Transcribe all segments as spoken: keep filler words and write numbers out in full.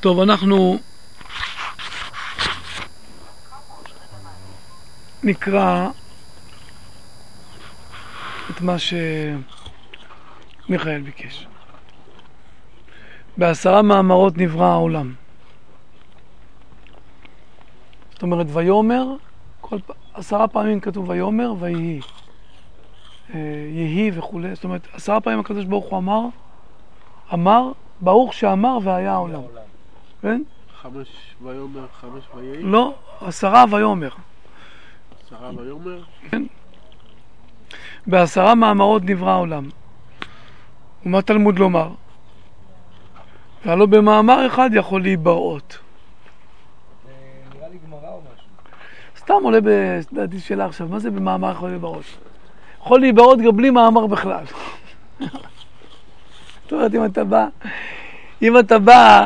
טוב, אנחנו נקרא את מה שמיכאל ביקש. בעשרה מאמרות נברא העולם. זאת אומרת, ויומר, כל פ... עשרה פעמים כתוב ויומר, ויהי. יהי וכו'. זאת אומרת, עשרה פעמים הקדוש ברוך הוא אמר, אמר, ברוך שאמר והיה העולם. כן? חמש ויומר, חמש ויהי? לא, עשרה ויומר. עשרה ויומר? כן. בעשרה מאמרות נברא העולם. ומה תלמוד לומר? והלא במאמר אחד יכול להיבראות. נראה לי גמרא או משהו. סתם עולה בדעתי שאלה עכשיו, מה זה במאמר יכול להיבראות? יכול להיבראות גם בלי מאמר בכלל. זאת אומרת, אם אתה בא, אם אתה בא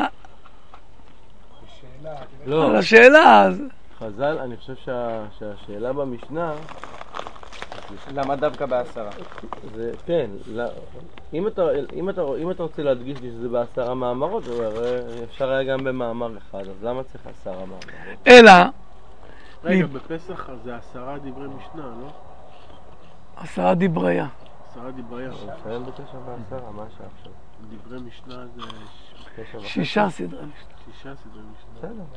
לא. על השאלה, אז... חז"ל, אני חושב שה, שהשאלה במשנה... למה דווקא בעשרה? זה, כן, לא, אם, אתה, אם, אתה, אם אתה רוצה להדגיש לי שזה בעשרה מאמרות, אפשר היה גם במאמר אחד, אז למה צריך עשרה מאמרות? אלא... רגע, בפסח זה עשרה דברי משנה, לא? עשרה דבריה. עשרה דבריה. אני מסיים בתשע בעשרה, מה השעה עכשיו? דברי משנה זה... שישה סדרי משנה. שישה סדרי משנה. בסדר.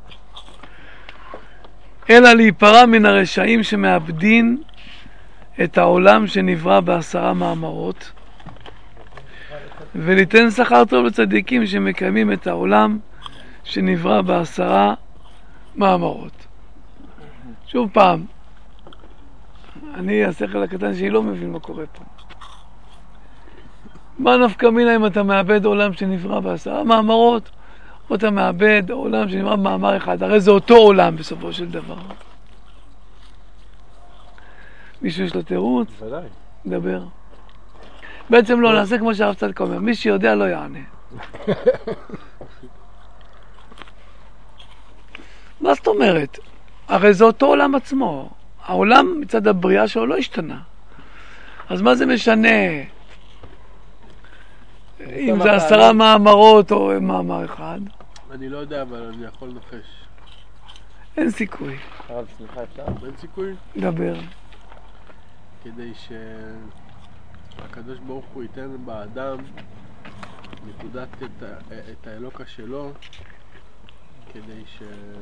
אלא להיפרע מן הרשעים שמאבדים את העולם שנברא בעשרה מאמרות, וליתן שכר טוב לצדיקים שמקיימים את העולם שנברא בעשרה מאמרות. שוב פעם, אני השכל הקטן שהיא לא מבין מה קורה פה. מה נפקא מינה אם אתה מאבד עולם שנברא בעשרה מאמרות, או אתה מאבד עולם שנברא במאמר אחד? הרי זה אותו עולם בסופו של דבר. מישהו יש לו תירוץ? ודאי. דבר. בעצם לא, נעשה כמו שהרב צדוק אומר, מי שיודע לא יענה. מה זאת אומרת? הרי זה אותו עולם עצמו. העולם מצד הבריאה שלו לא השתנה. אז מה זה משנה אם זה עשרה מאמרות או מאמר אחד? אני לא יודע, אבל אני יכול לנחש. אין סיכוי. הרב, סליחה, אפשר? אין סיכוי? דבר. כדי שהקדוש ברוך הוא ייתן באדם נקודת את, ה... את האלוקה שלו, כדי ש...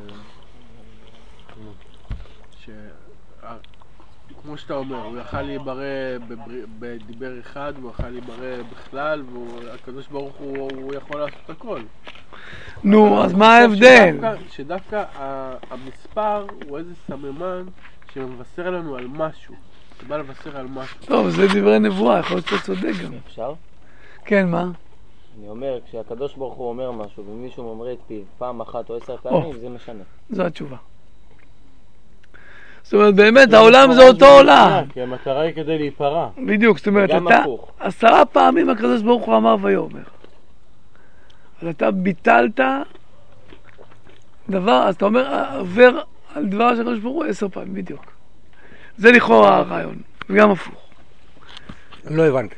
ש... כמו שאתה אומר, הוא יכל להיברא בבר... בדיבר אחד, הוא יכל להיברא בכלל, והקדוש ברוך הוא, הוא יכול לעשות הכל. נו, אז מה ההבדל? שדווקא, שדווקא המספר הוא איזה סממן שמבשר לנו על משהו. זה בא לבשר על משהו. טוב, זה דברי נבואה, יכול להיות שאתה צודק גם. אפשר? כן, מה? אני אומר, כשהקדוש ברוך הוא אומר משהו ומישהו ממרה את פיו פעם אחת או עשר פעמים, זה משנה. זו התשובה. זאת אומרת, באמת, העולם זה אותו עולם. כי המטרה היא כדי להיפרע. בדיוק, זאת אומרת, אתה עשרה פעמים הקדוש ברוך הוא אמר ויאמר. אז אתה ביטלת דבר, אז אתה אומר, עובר על דבר של הקדוש ברוך הוא עשר פעמים, בדיוק. זה לכאורה הרעיון, וגם הפוך. לא הבנתי.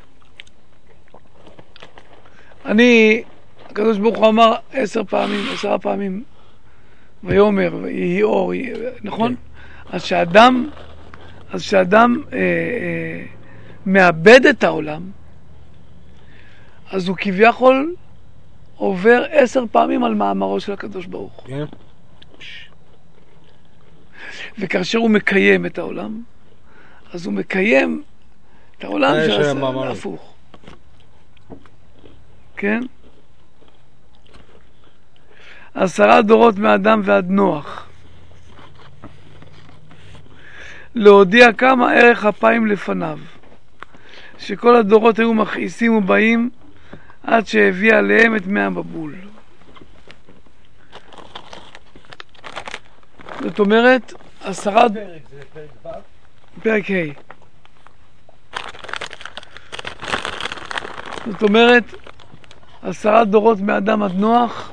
אני, הקדוש ברוך הוא אמר עשר פעמים, עשרה פעמים, ויאמר, ויהי אור, נכון? אז שאדם, אז שאדם אה, אה, מאבד את העולם, אז הוא כביכול עובר עשר פעמים על מאמרו של הקדוש ברוך הוא. כן. וכאשר הוא מקיים את העולם, אז הוא מקיים את העולם שעשה הפוך. כן? עשרה דורות מאדם ועד נוח. להודיע כמה ערך אפיים לפניו, שכל הדורות היו מכעיסים ובאים עד שהביא עליהם את מי המבול. זאת אומרת, עשרה... פרק זה פרק ו'? פרק ה'. זאת אומרת, עשרה דורות מאדם עד נוח,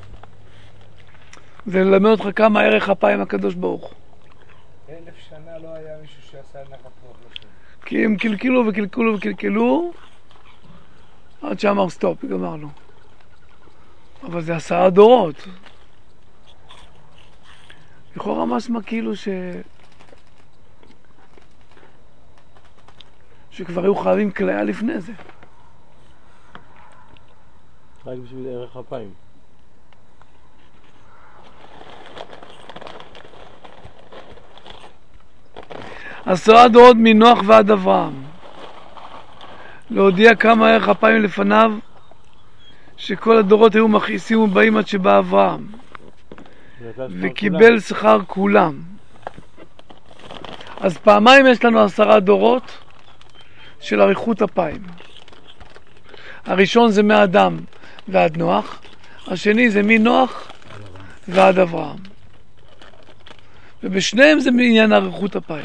זה ללמד אותך כמה ערך אפיים הקדוש ברוך הוא. אלף שנה לא היה מישהו שעשה נחת רוח לשם. כי הם קלקלו וקלקלו וקלקלו עד שאמר סטופ, גמרנו. אבל זה עשרה דורות. לכאורה משמע כאילו ש... שכבר היו חייבים כליה לפני זה. רק בשביל ערך אפיים. עשרה דורות מנוח ועד אברהם. להודיע כמה ערך אפיים לפניו, שכל הדורות היו מכעיסים ובאים עד שבא אברהם. וקיבל שכר כולם. אז פעמיים יש לנו עשרה דורות של אריכות אפיים. הראשון זה מאדם ועד נוח, השני זה מנוח ועד אברהם. ובשניהם זה בעניין אריכות אפיים.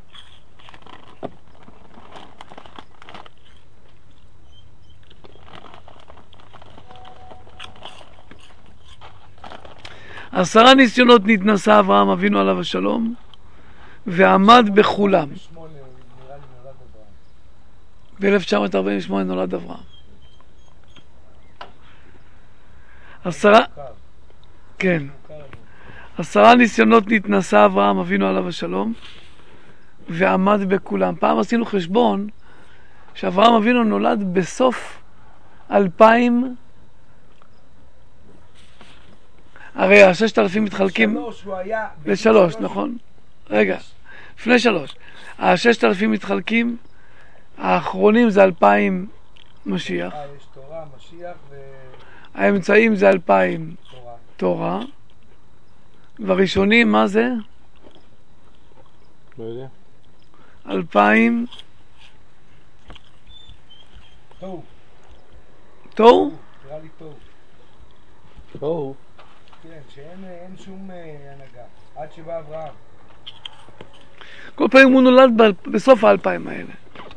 עשרה ניסיונות נתנסה אברהם אבינו עליו השלום ועמד בכולם. ב-אלף תשע מאות ארבעים ושמונה נולד אברהם. עשרה כן עשרה ניסיונות נתנסה אברהם אבינו עליו השלום ועמד בכולם. פעם עשינו חשבון שאברהם אבינו נולד בסוף אלפיים, הרי הששת אלפים מתחלקים לשלוש, נכון? רגע, לפני שלוש. הששת אלפים מתחלקים, האחרונים זה אלפיים משיח. יש תורה, משיח ו... האמצעים זה אלפיים תורה. והראשונים, מה זה? לא יודע. אלפיים... תוהו. תוהו? נראה לי תוהו. תוהו. כן, שאין אין שום הנהגה. עד שבא אברהם. כל פעמים הוא נולד ב- בסוף האלפיים האלה.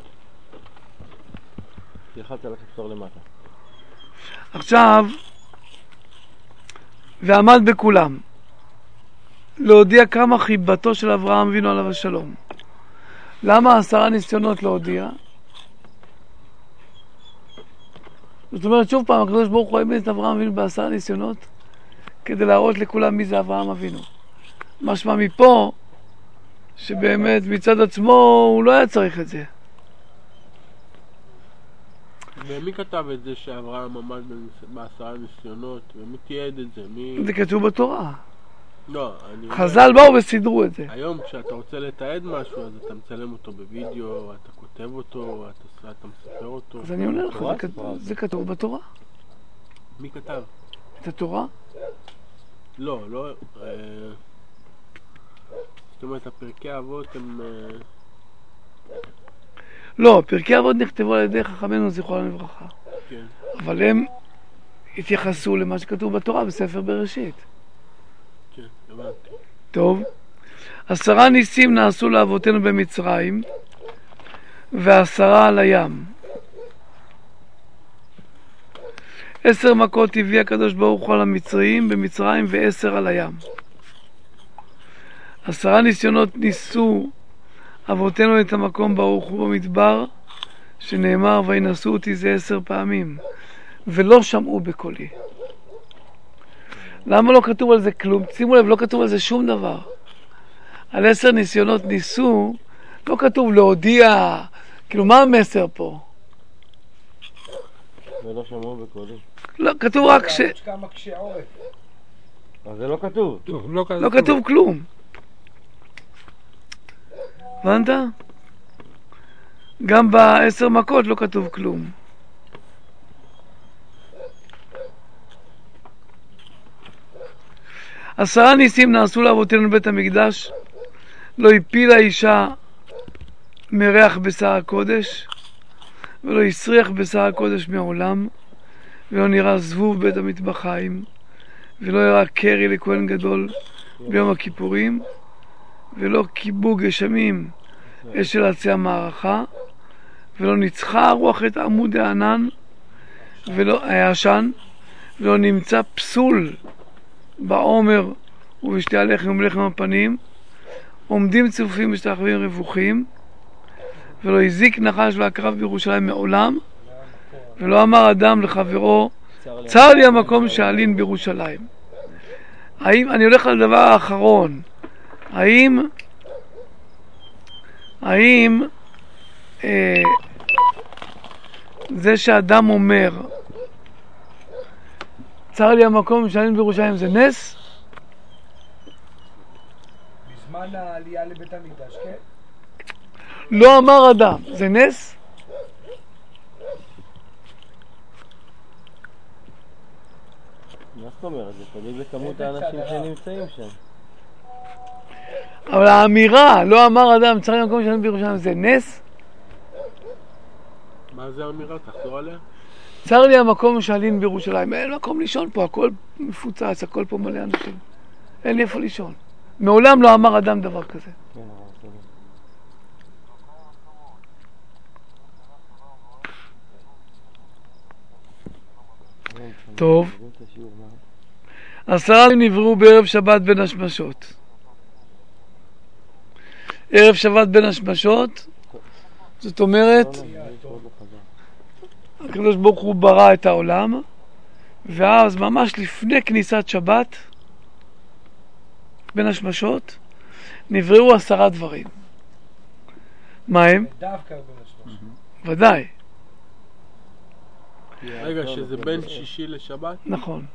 תלחץ על הכפתור למטה. עכשיו, ועמד בכולם, להודיע כמה חיבתו של אברהם אבינו עליו השלום. למה עשרה ניסיונות להודיע? זאת אומרת, שוב פעם, הקדוש ברוך הוא העמיד את אברהם אבינו בעשרה ניסיונות, כדי להראות לכולם מי זה אברהם אבינו. משמע מפה, שבאמת מצד עצמו הוא לא היה צריך את זה. ומי כתב את זה שאברהם עמד בעשרה ניסיונות? ומי תיעד את זה? מי... זה כתוב בתורה. לא, אני... חז"ל באו וסידרו את זה. היום כשאתה רוצה לתעד משהו, אז אתה מצלם אותו בווידאו, אתה כותב אותו, אתה, אתה מספר אותו. אז אני עונה לך, זה, כת... זה כתוב בתורה. מי כתב? את התורה? לא, לא... אה... זאת אומרת, הפרקי אבות הם... אה... לא, פרקי אבות נכתבו על ידי חכמינו זיכרונם לברכה. כן. אבל הם התייחסו למה שכתוב בתורה בספר בראשית. כן, הבנתי. טוב. עשרה ניסים נעשו לאבותינו במצרים, ועשרה על הים. עשר מכות הביא הקדוש ברוך הוא על המצריים במצרים, ועשר על הים. עשרה ניסיונות ניסו אבותינו את המקום ברוך הוא במדבר, שנאמר וינשאו אותי זה עשר פעמים, ולא שמעו בקולי. למה לא כתוב על זה כלום? שימו לב, לא כתוב על זה שום דבר. על עשר ניסיונות ניסו, לא כתוב להודיע, כאילו מה המסר פה? ולא שמעו בקולי. לא, כתוב רק ש... יש כמה קשי עורף. אז זה לא כתוב. לא כתוב כלום. הבנת? גם בעשר מכות לא כתוב כלום. עשרה ניסים נעשו לאבותינו בבית המקדש, לא הפילה אישה מריח בשר הקודש, ולא יסריח בשר הקודש מעולם, ולא נראה זבוב בית המטבחיים, ולא יראה קרי לכהן גדול ביום הכיפורים, ולא קיבו גשמים אש של עצי המערכה, ולא ניצחה הרוח את עמוד הענן ולא העשן, ולא נמצא פסול בעומר ובשתי הלחם ומלחם הפנים, עומדים צפופים ושתחווים רווחים, ולא הזיק נחש ועקרב בירושלים מעולם, ולא אמר אדם לחברו צר לי המקום שאלין בירושלים. האם, אני הולך לדבר האחרון, האם, האם אה, זה שאדם אומר, צר לי המקום שאלין בירושלים, זה נס? בזמן העלייה לבית המקדש, כן? לא אמר אדם, זה נס? מה זאת אומרת? זה תלוי בכמות האנשים שנמצאים שם. אבל האמירה, לא אמר אדם, צר לי המקום שאלין בירושלים, זה נס? מה זה האמירה? תחזור עליה? צר לי המקום שאלין בירושלים, אין מקום לישון פה, הכל מפוצץ, הכל פה מלא אנשים. אין לי איפה לישון. מעולם לא אמר אדם דבר כזה. טוב. עשרה נבראו בערב שבת בין השמשות. ערב שבת בין השמשות, זאת אומרת, הקדוש ברוך הוא ברא את העולם, ואז ממש לפני כניסת שבת, בין השמשות, נבראו עשרה דברים. מה הם? דווקא בין השמשות. ודאי. רגע, שזה בין שישי לשבת? נכון.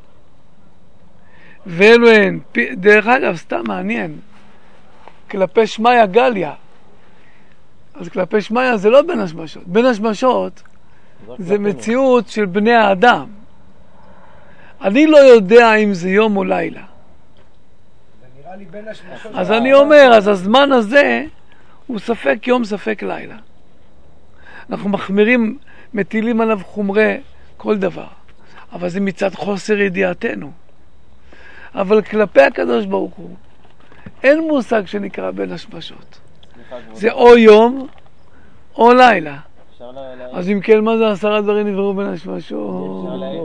ואלו הן, דרך אגב, סתם מעניין, כלפי שמיה גליה. אז כלפי שמיה זה לא בין השמשות. בין השמשות זה מציאות של בני האדם. אני לא יודע אם זה יום או לילה. זה נראה לי בין השמשות. אז אני אומר, אז הזמן הזה הוא ספק יום, ספק לילה. אנחנו מחמירים, מטילים עליו חומרי כל דבר. אבל זה מצד חוסר ידיעתנו. אבל כלפי הקדוש ברוך הוא, אין מושג שנקרא בין השמשות. זה או יום או לילה. אז אם כן, מה זה עשרה דברים נבראו בין השמשות?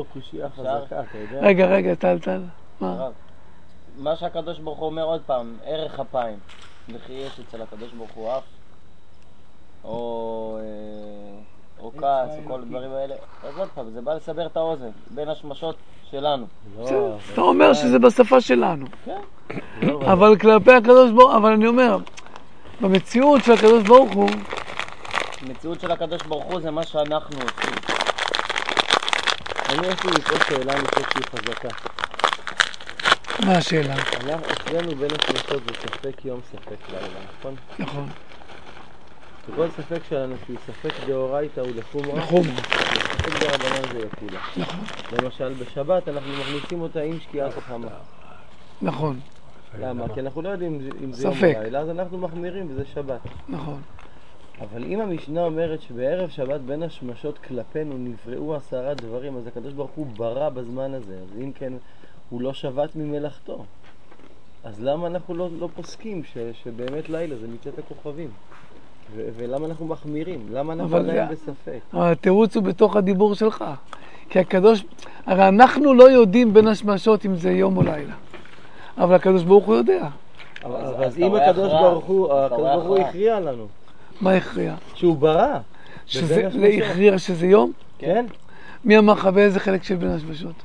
רגע, רגע, טל, טל. מה? מה שהקדוש ברוך הוא אומר עוד פעם, ערך אפיים. וכי יש אצל הקדוש ברוך הוא אף, או או כעס, או כל הדברים האלה. אז עוד פעם, זה בא לסבר את האוזן, בין השמשות שלנו. אתה אומר שזה בשפה שלנו. אבל כלפי הקדוש ברוך הוא, אבל אני אומר, במציאות של הקדוש ברוך הוא, המציאות של הקדוש ברוך הוא זה מה שאנחנו עושים. אני יש לי פה שאלה, אני חושב שהיא חזקה. מה השאלה? אצלנו בין השמשות זה ספק יום, ספק לילה, נכון? נכון. וכל ספק שלנו שהוא ספק דאורייתא הוא לחומרה, לחומרה. ספק דרבנן זה יקולה. נכון. למשל בשבת אנחנו מכניסים אותה עם שקיעת החמה. נכון. למה? כי אנחנו לא יודעים אם זה יום או לילה, אז אנחנו מחמירים וזה שבת. נכון. אבל אם המשנה אומרת שבערב שבת בין השמשות כלפינו נבראו עשרה דברים, אז הקדוש ברוך הוא ברא בזמן הזה. אז אם כן, הוא לא שבת ממלאכתו. אז למה אנחנו לא, לא פוסקים ש, שבאמת לילה זה מצאת הכוכבים? ו, ולמה אנחנו מחמירים? למה אנחנו עדיין בספק? אבל התירוץ הוא בתוך הדיבור שלך. כי הקדוש, הרי אנחנו לא יודעים בין השמשות אם זה יום או לילה. אבל הקדוש ברוך הוא יודע. אז אם הקדוש ברוך הוא, הקדוש ברוך הוא הכריע לנו. מה הכריע? שהוא ברא. שזה, להכריע שזה יום? כן. מי אמר לך באיזה חלק של בין השמשות?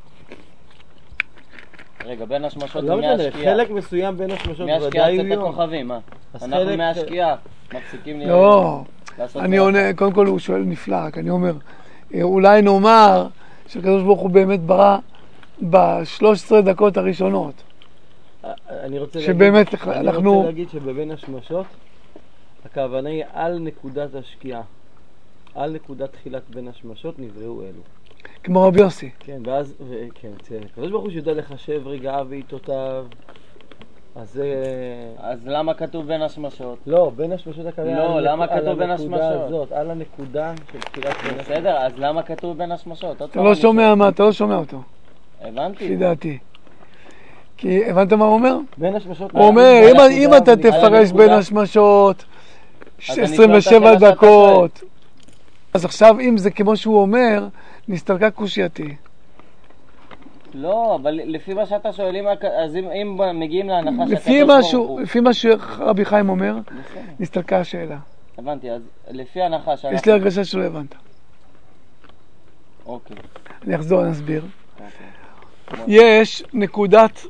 רגע, בין השמשות לא מהשקיעה. חלק מסוים בין השמשות ודאי מהשקיעה הוא יוצאת יום. הכוכבים, מה? אנחנו מהשקיעה מפסיקים לי... לא, אני עונה, קודם כל הוא שואל נפלא, רק אני אומר, אולי נאמר שהקדוש ברוך הוא באמת ברא בשלוש עשרה דקות הראשונות. אני רוצה שבאמת להגיד, אני אנחנו... רוצה להגיד שבבין השמשות הכוונה היא על נקודת השקיעה, על נקודת תחילת בין השמשות נבראו אלו. כמו רבי יוסי. כן, ואז, כן, הקדוש ברוך הוא שיודע לחשב רגעיו ועיתותיו, אז זה... אז למה כתוב בין השמשות? לא, בין השמשות הכוונה... לא, למה כתוב בין השמשות? השמשות? על הנקודה הזאת, על הנקודה של תחילת בין השמשות. בסדר, אז למה כתוב בין השמשות? אתה לא שומע מה, אתה לא שומע אותו. הבנתי. לפי דעתי. כי הבנת מה הוא אומר? בין השמשות... הוא אומר, אם אתה תפרש בין השמשות עשרים ושבע דקות, אז עכשיו אם זה כמו שהוא אומר, נסתלקה קושייתי. לא, אבל לפי מה שאתה שואל, אז אם מגיעים להנחה לפי מה שרבי חיים אומר, נסתלקה השאלה. הבנתי, אז לפי ההנחה... יש לי הרגשה שלא הבנת. אוקיי. אני אחזור, אני אסביר. אוקיי. יש נקודת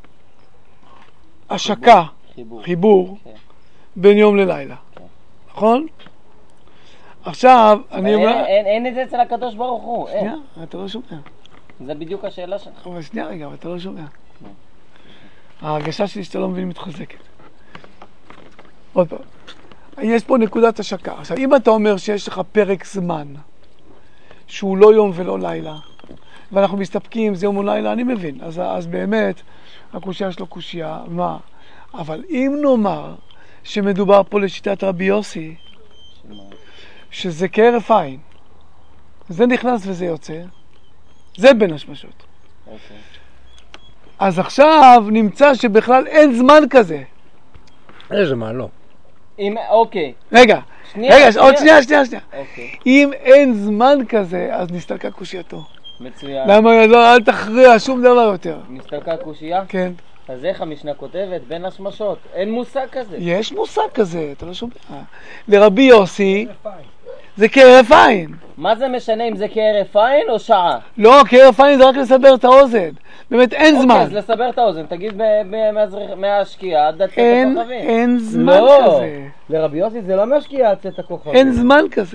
השקה, חיבור. חיבור, כן. בין יום ללילה. כן. נכון? עכשיו, אני אין- אומר... אין אין את זה אצל הקדוש ברוך הוא. אין. שנייה, אתה לא שומע. זה בדיוק השאלה שלך. אבל שנייה רגע, אבל אתה לא שומע. ההרגשה שלי שאתה לא מבין מתחזקת. עוד פעם. יש פה נקודת השקה. עכשיו, אם אתה אומר שיש לך פרק זמן, שהוא לא יום ולא לילה, ואנחנו מסתפקים, זה יום או לילה, אני מבין. אז, אז באמת, הקושייה שלו קושייה, מה? אבל אם נאמר שמדובר פה לשיטת רבי יוסי, שמה? שזה כהרף עין, זה נכנס וזה יוצא, זה בין השמשות. אוקיי. אז עכשיו נמצא שבכלל אין זמן כזה. איזה מה, לא. אם, אוקיי. רגע, שנייה, רגע, שנייה. עוד שנייה, שנייה, שנייה. אוקיי. אם אין זמן כזה, אז נסתלקה קושייתו. מצוין. למה לא, אל תכריע שום דבר יותר. נסתלקה קושייה? כן. אז איך המשנה כותבת? בין השמשות. אין מושג כזה. יש מושג כזה, אתה לא שומע. לרבי יוסי, זה כהרף עין. מה זה משנה אם זה כהרף עין או שעה? לא, כהרף עין זה רק לסבר את האוזן. באמת אין אוקיי, זמן. אז לסבר את האוזן. תגיד ב- ב- מהזריח- מהשקיעה עד צאת אין, הכוכבים. אין זמן לא, כזה. לרבי יוסי זה לא מהשקיעה עד צאת הכוכבים. אין זמן כזה.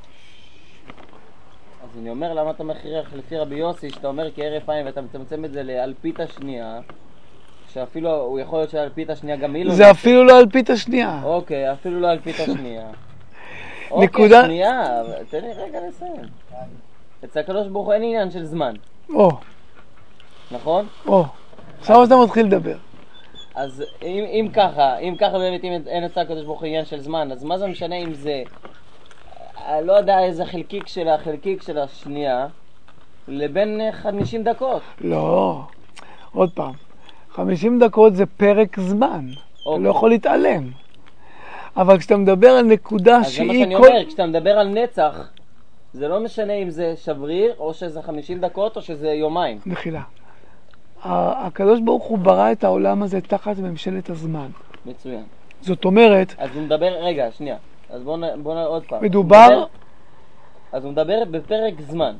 אז אני אומר, למה אתה מכריח לפי רבי יוסי, שאתה אומר כהרף עין ואתה מצמצם את זה לאלפית השנייה, שאפילו, הוא יכול להיות שאלפית השנייה גם היא לא... זה אפילו לא אלפית השנייה. אוקיי, אפילו לא אלפית השנייה. נקודה- אוקיי, שנייה, אבל תן לי רגע לסיים. אצל הקדוש ברוך הוא אין עניין של זמן, או, נכון? או. עכשיו אתה מתחיל לדבר. אז אם, אם ככה, אם ככה באמת אם אין אצל הקדוש ברוך הוא עניין של זמן, אז מה זה משנה אם זה, אה, לא יודע איזה חלקיק של החלקיק של השנייה, לבין אה, חמישים דקות. לא. עוד פעם. חמישים דקות זה פרק זמן. אתה אוקיי. לא יכול להתעלם. אבל כשאתה מדבר על נקודה אז זה מה שהיא שאני כל... אומר, כשאתה מדבר על נצח, זה לא משנה אם זה שבריר, או שזה חמישים דקות, או שזה יומיים. מחילה. ה- הקדוש ברוך הוא ברא את העולם הזה תחת ממשלת הזמן. מצוין. זאת אומרת, אז הוא מדבר, רגע, שנייה. אז בואו נ- בואו נ- עוד פעם. מדובר- הוא מדבר- אז הוא מדבר בפרק זמן.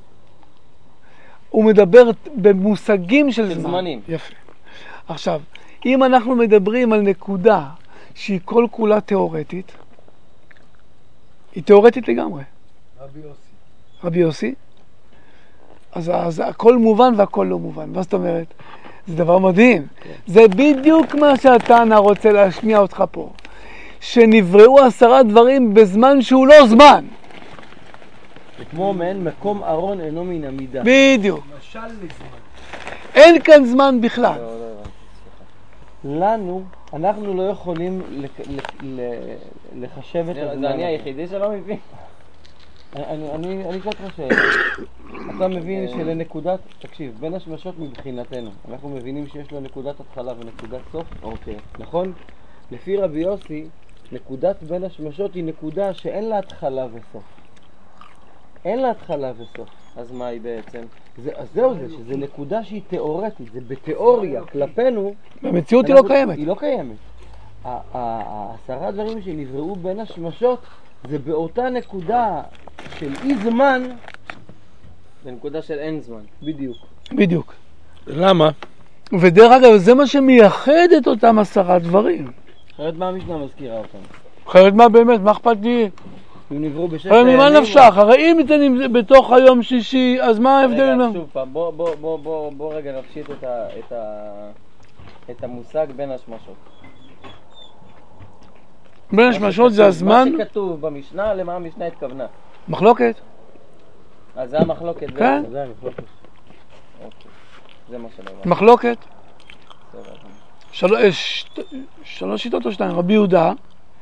הוא מדבר במושגים של של זמן. זמנים. יפה. עכשיו, אם אנחנו מדברים על נקודה שהיא כל כולה תיאורטית, היא תיאורטית לגמרי. רבי יוסי. רבי יוסי, אז, אז הכל מובן והכל לא מובן. מה זאת אומרת? זה דבר מדהים. זה בדיוק מה שהתנא רוצה להשמיע אותך פה. שנבראו עשרה דברים בזמן שהוא לא זמן. זה כמו מעין מקום ארון אינו מן המידה. בדיוק. משל לזמן. אין כאן זמן בכלל. לא, לא הבנתי, סליחה. לנו, אנחנו לא יכולים לק- לק- ל- לחשב את זה הזמן. זה אני היחידי שלא מבין. אני, אני, אני אשאל אותך שאלה. אתה מבין שלנקודת, תקשיב, בין השמשות מבחינתנו, אנחנו מבינים שיש לו נקודת התחלה ונקודת סוף, אוקיי. נכון? לפי רבי יוסי, נקודת בין השמשות היא נקודה שאין לה התחלה וסוף. אין לה התחלה וסוף. אז מה היא בעצם? זה, אז זהו זה, שזה נקודה שהיא תיאורטית, זה בתיאוריה, כלפינו, במציאות היא לא אנחנו- קיימת. היא לא קיימת. ה- ה- העשרה דברים שנבראו בין השמשות, זה באותה נקודה של אי זמן, זה נקודה של אין זמן. בדיוק. בדיוק. למה? ודרך אגב, זה מה שמייחד את אותם עשרה דברים. אחרת מה המשנה מזכירה אותם? אחרת מה באמת, מה אכפת לי? הם נבראו בששת הרי ממה הימים, נפשך? הרי אם זה נמצא בתוך היום שישי, אז מה ההבדל? רגע, ביניהם? שוב פעם, בוא, בוא, בוא, בוא, בוא רגע נפשיט את, ה, את, ה, את המושג בין השמשות. בין השמשות זה הזמן, מה שכתוב במשנה, למה המשנה התכוונה. מחלוקת. אז זה המחלוקת. זה- כן. זה המחלוקת. אוקיי. זה מה שלא הבנתי. מחלוקת. בסדר. של... אה, ש... שלוש שיטות או שתיים. רבי יהודה,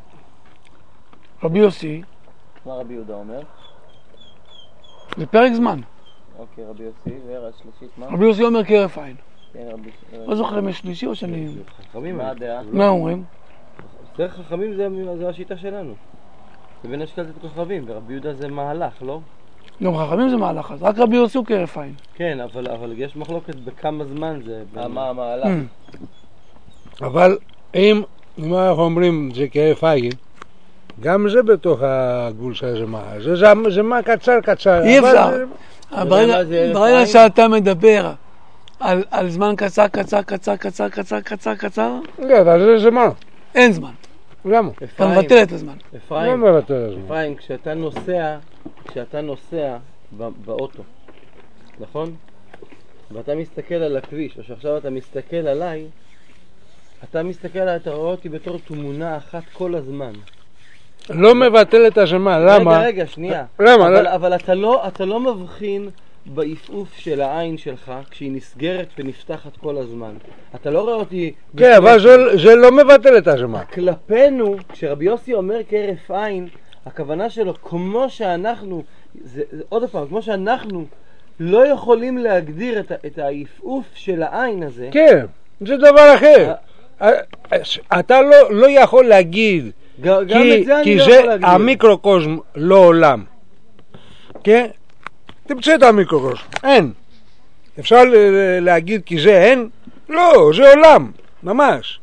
רבי יוסי, מה רבי יהודה אומר? זה פרק זמן. אוקיי, רבי יוסי, והשלישית מה? רבי יוסי אומר כהרף עין. כן, רבי... לא זוכר אם יש שלישי או שאני... חכמים. מה הדעה? מה אומרים? דרך חכמים זה, זה השיטה שלנו. ובין השקלת את כוכבים, ורבי יהודה זה מהלך, לא? גם חכמים זה מהלך, אז רק רבי יוסי הוא כהרף עין. כן, אבל, אבל יש מחלוקת בכמה זמן זה... אה, מה המהלך? Mm. אבל אם, אם אנחנו אומרים זה כהרף עין, גם זה בתוך הגבול של הזמן. זה זמן- זמן קצר קצר. אי אבל אפשר. זה- אבל יודע ברגע מה זה הרף ברגע עין? שאתה מדבר על על זמן קצר, קצר, קצר, קצר, קצר, קצר, קצר, לא, אבל זה זמן. אין זמן. למה? אתה אפרים, מבטל את הזמן. לא אפרים, מבטל הזמן. אפרים, כשאתה נוסע, כשאתה נוסע ב- באוטו, נכון? ואתה מסתכל על הכביש, או שעכשיו אתה מסתכל עליי, אתה מסתכל עליי, אתה רואה אותי בתור תמונה אחת כל הזמן. לא מבטל את הזמן, למה? רגע, רגע, שנייה. למה? אבל, לא- אבל אתה לא, אתה לא מבחין בעיפוף של העין שלך כשהיא נסגרת ונפתחת כל הזמן. אתה לא רואה אותי... כן, אבל זה- זה לא מבטל את הזמן. כלפינו, כשרבי יוסי אומר כהרף עין, הכוונה שלו, כמו שאנחנו, זה, זה, עוד פעם, כמו שאנחנו לא יכולים להגדיר את, ה- את העיפוף של העין הזה, כן, זה דבר אחר. אתה לא- לא יכול להגיד, ג- גם כי את זה אני כי לא זה יכול להגדיר. המיקרוקוסם לא עולם. כן? תמצא את המיקרוקוסם. אין. אפשר ל- ל- להגיד כי זה אין? לא, זה עולם. ממש.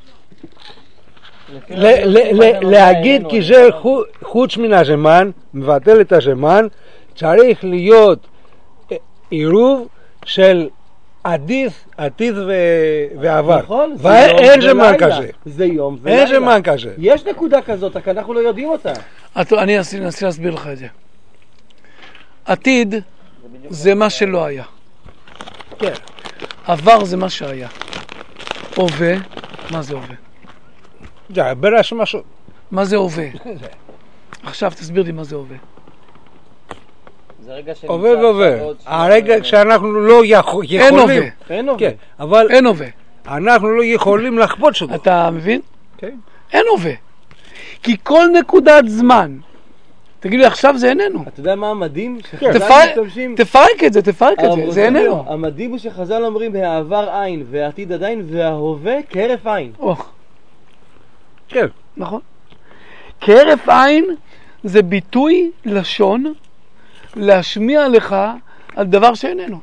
ל- ל- ל- להגיד כי זה חו- חוץ מן הזמן, מבטל את הזמן, צריך להיות אה, עירוב של עתיד, עתיד ו- ועבר. נכון, זה ואין יום זמן ולילה. כזה. זה יום ולילה. אין זמן כזה. יש נקודה כזאת, רק אנחנו לא יודעים אותה. אתה- אני אנסה אנסה להסביר לך את זה. עתיד זה מה שלא היה. כן. עבר זה מה שהיה. הווה, מה זה הווה? זה ברש משהו. מה זה הווה? עכשיו תסביר לי מה זה הווה. זה רגע שנמצא עובר ועובר. עוד שנייה. הרגע כשאנחנו לא יכול- אין יכולים. הווה. אין עובד. כן, אבל אין הווה. אנחנו לא יכולים לחפוץ אותו. אתה מבין? כן. אין הווה. כי כל נקודת זמן, תגיד לי עכשיו זה איננו. אתה יודע מה המדהים? כן. שחז"ל תפרק- משתמשים... תפרק את זה, תפרק את הרב זה, זה רוזנבאום, איננו. המדהים הוא שחז"ל אומרים העבר עין והעתיד עדיין וההווה כהרף עין. או, כן. נכון. כהרף עין זה ביטוי לשון להשמיע לך על דבר שאיננו.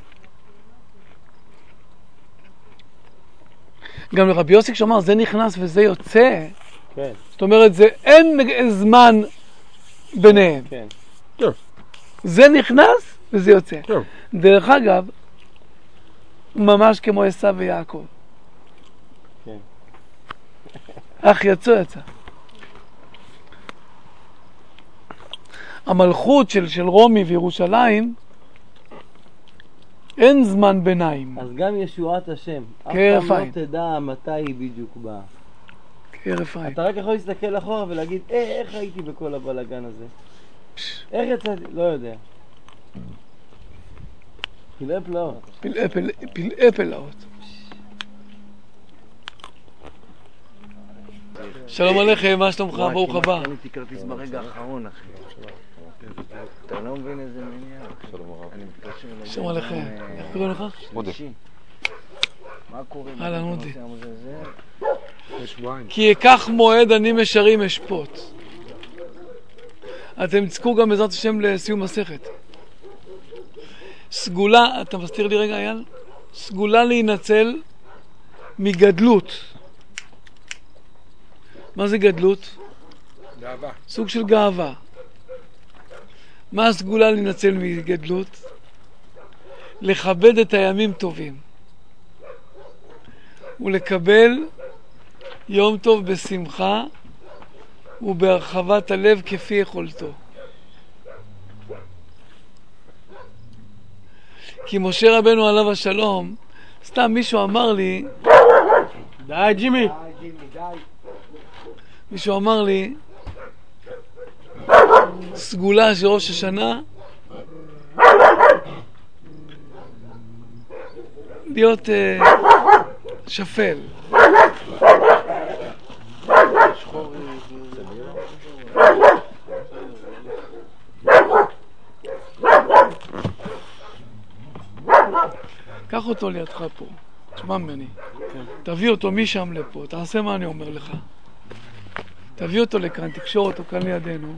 גם לרבי יוסי כשאמר זה נכנס וזה יוצא, כן, זאת אומרת זה אין זמן ביניהם. כן. זה נכנס וזה יוצא. כן. דרך אגב, ממש כמו עשיו ויעקב. כן. אך יצא יצא. המלכות של, של רומי וירושלים, אין זמן ביניים. אז גם ישועת השם, אף כהרף פעם לא עין. תדע מתי היא בדיוק באה. כהרף עין. אתה רק יכול להסתכל אחורה ולהגיד, אה, איך הייתי בכל הבלגן הזה? איך יצאתי? לא יודע. פלאי פלאות. פלאי פלא- פלאי פלאות. שלום עליכם, מה שלומך? ברוך הבא. קניתי כרטיס ברגע האחרון, אחי. אתה לא מבין איזה מניעה. אני מתקשר אליו. שלום עליכם. איך קוראים לך? שלישי. מה קורה? אהלן, אודי. זה? כי אקח מועד אני משרים אשפוט. אתם תזכו גם בעזרת השם לסיום מסכת. סגולה, אתה מסתיר לי רגע אייל? סגולה להינצל מגדלות. מה זה גדלות? גאווה. סוג של גאווה. מה הסגולה להינצל מגדלות? לכבד את הימים טובים. ולקבל יום טוב בשמחה ובהרחבת הלב כפי יכולתו. כי משה רבנו עליו השלום, סתם מישהו אמר לי, די ג'ימי. מישהו אמר לי, סגולה של ראש השנה, להיות uh, שפל. קח אותו לידך פה, תשמע ממני. תביא אותו משם לפה, תעשה מה אני אומר לך. תביא אותו לכאן, תקשור אותו כאן לידינו.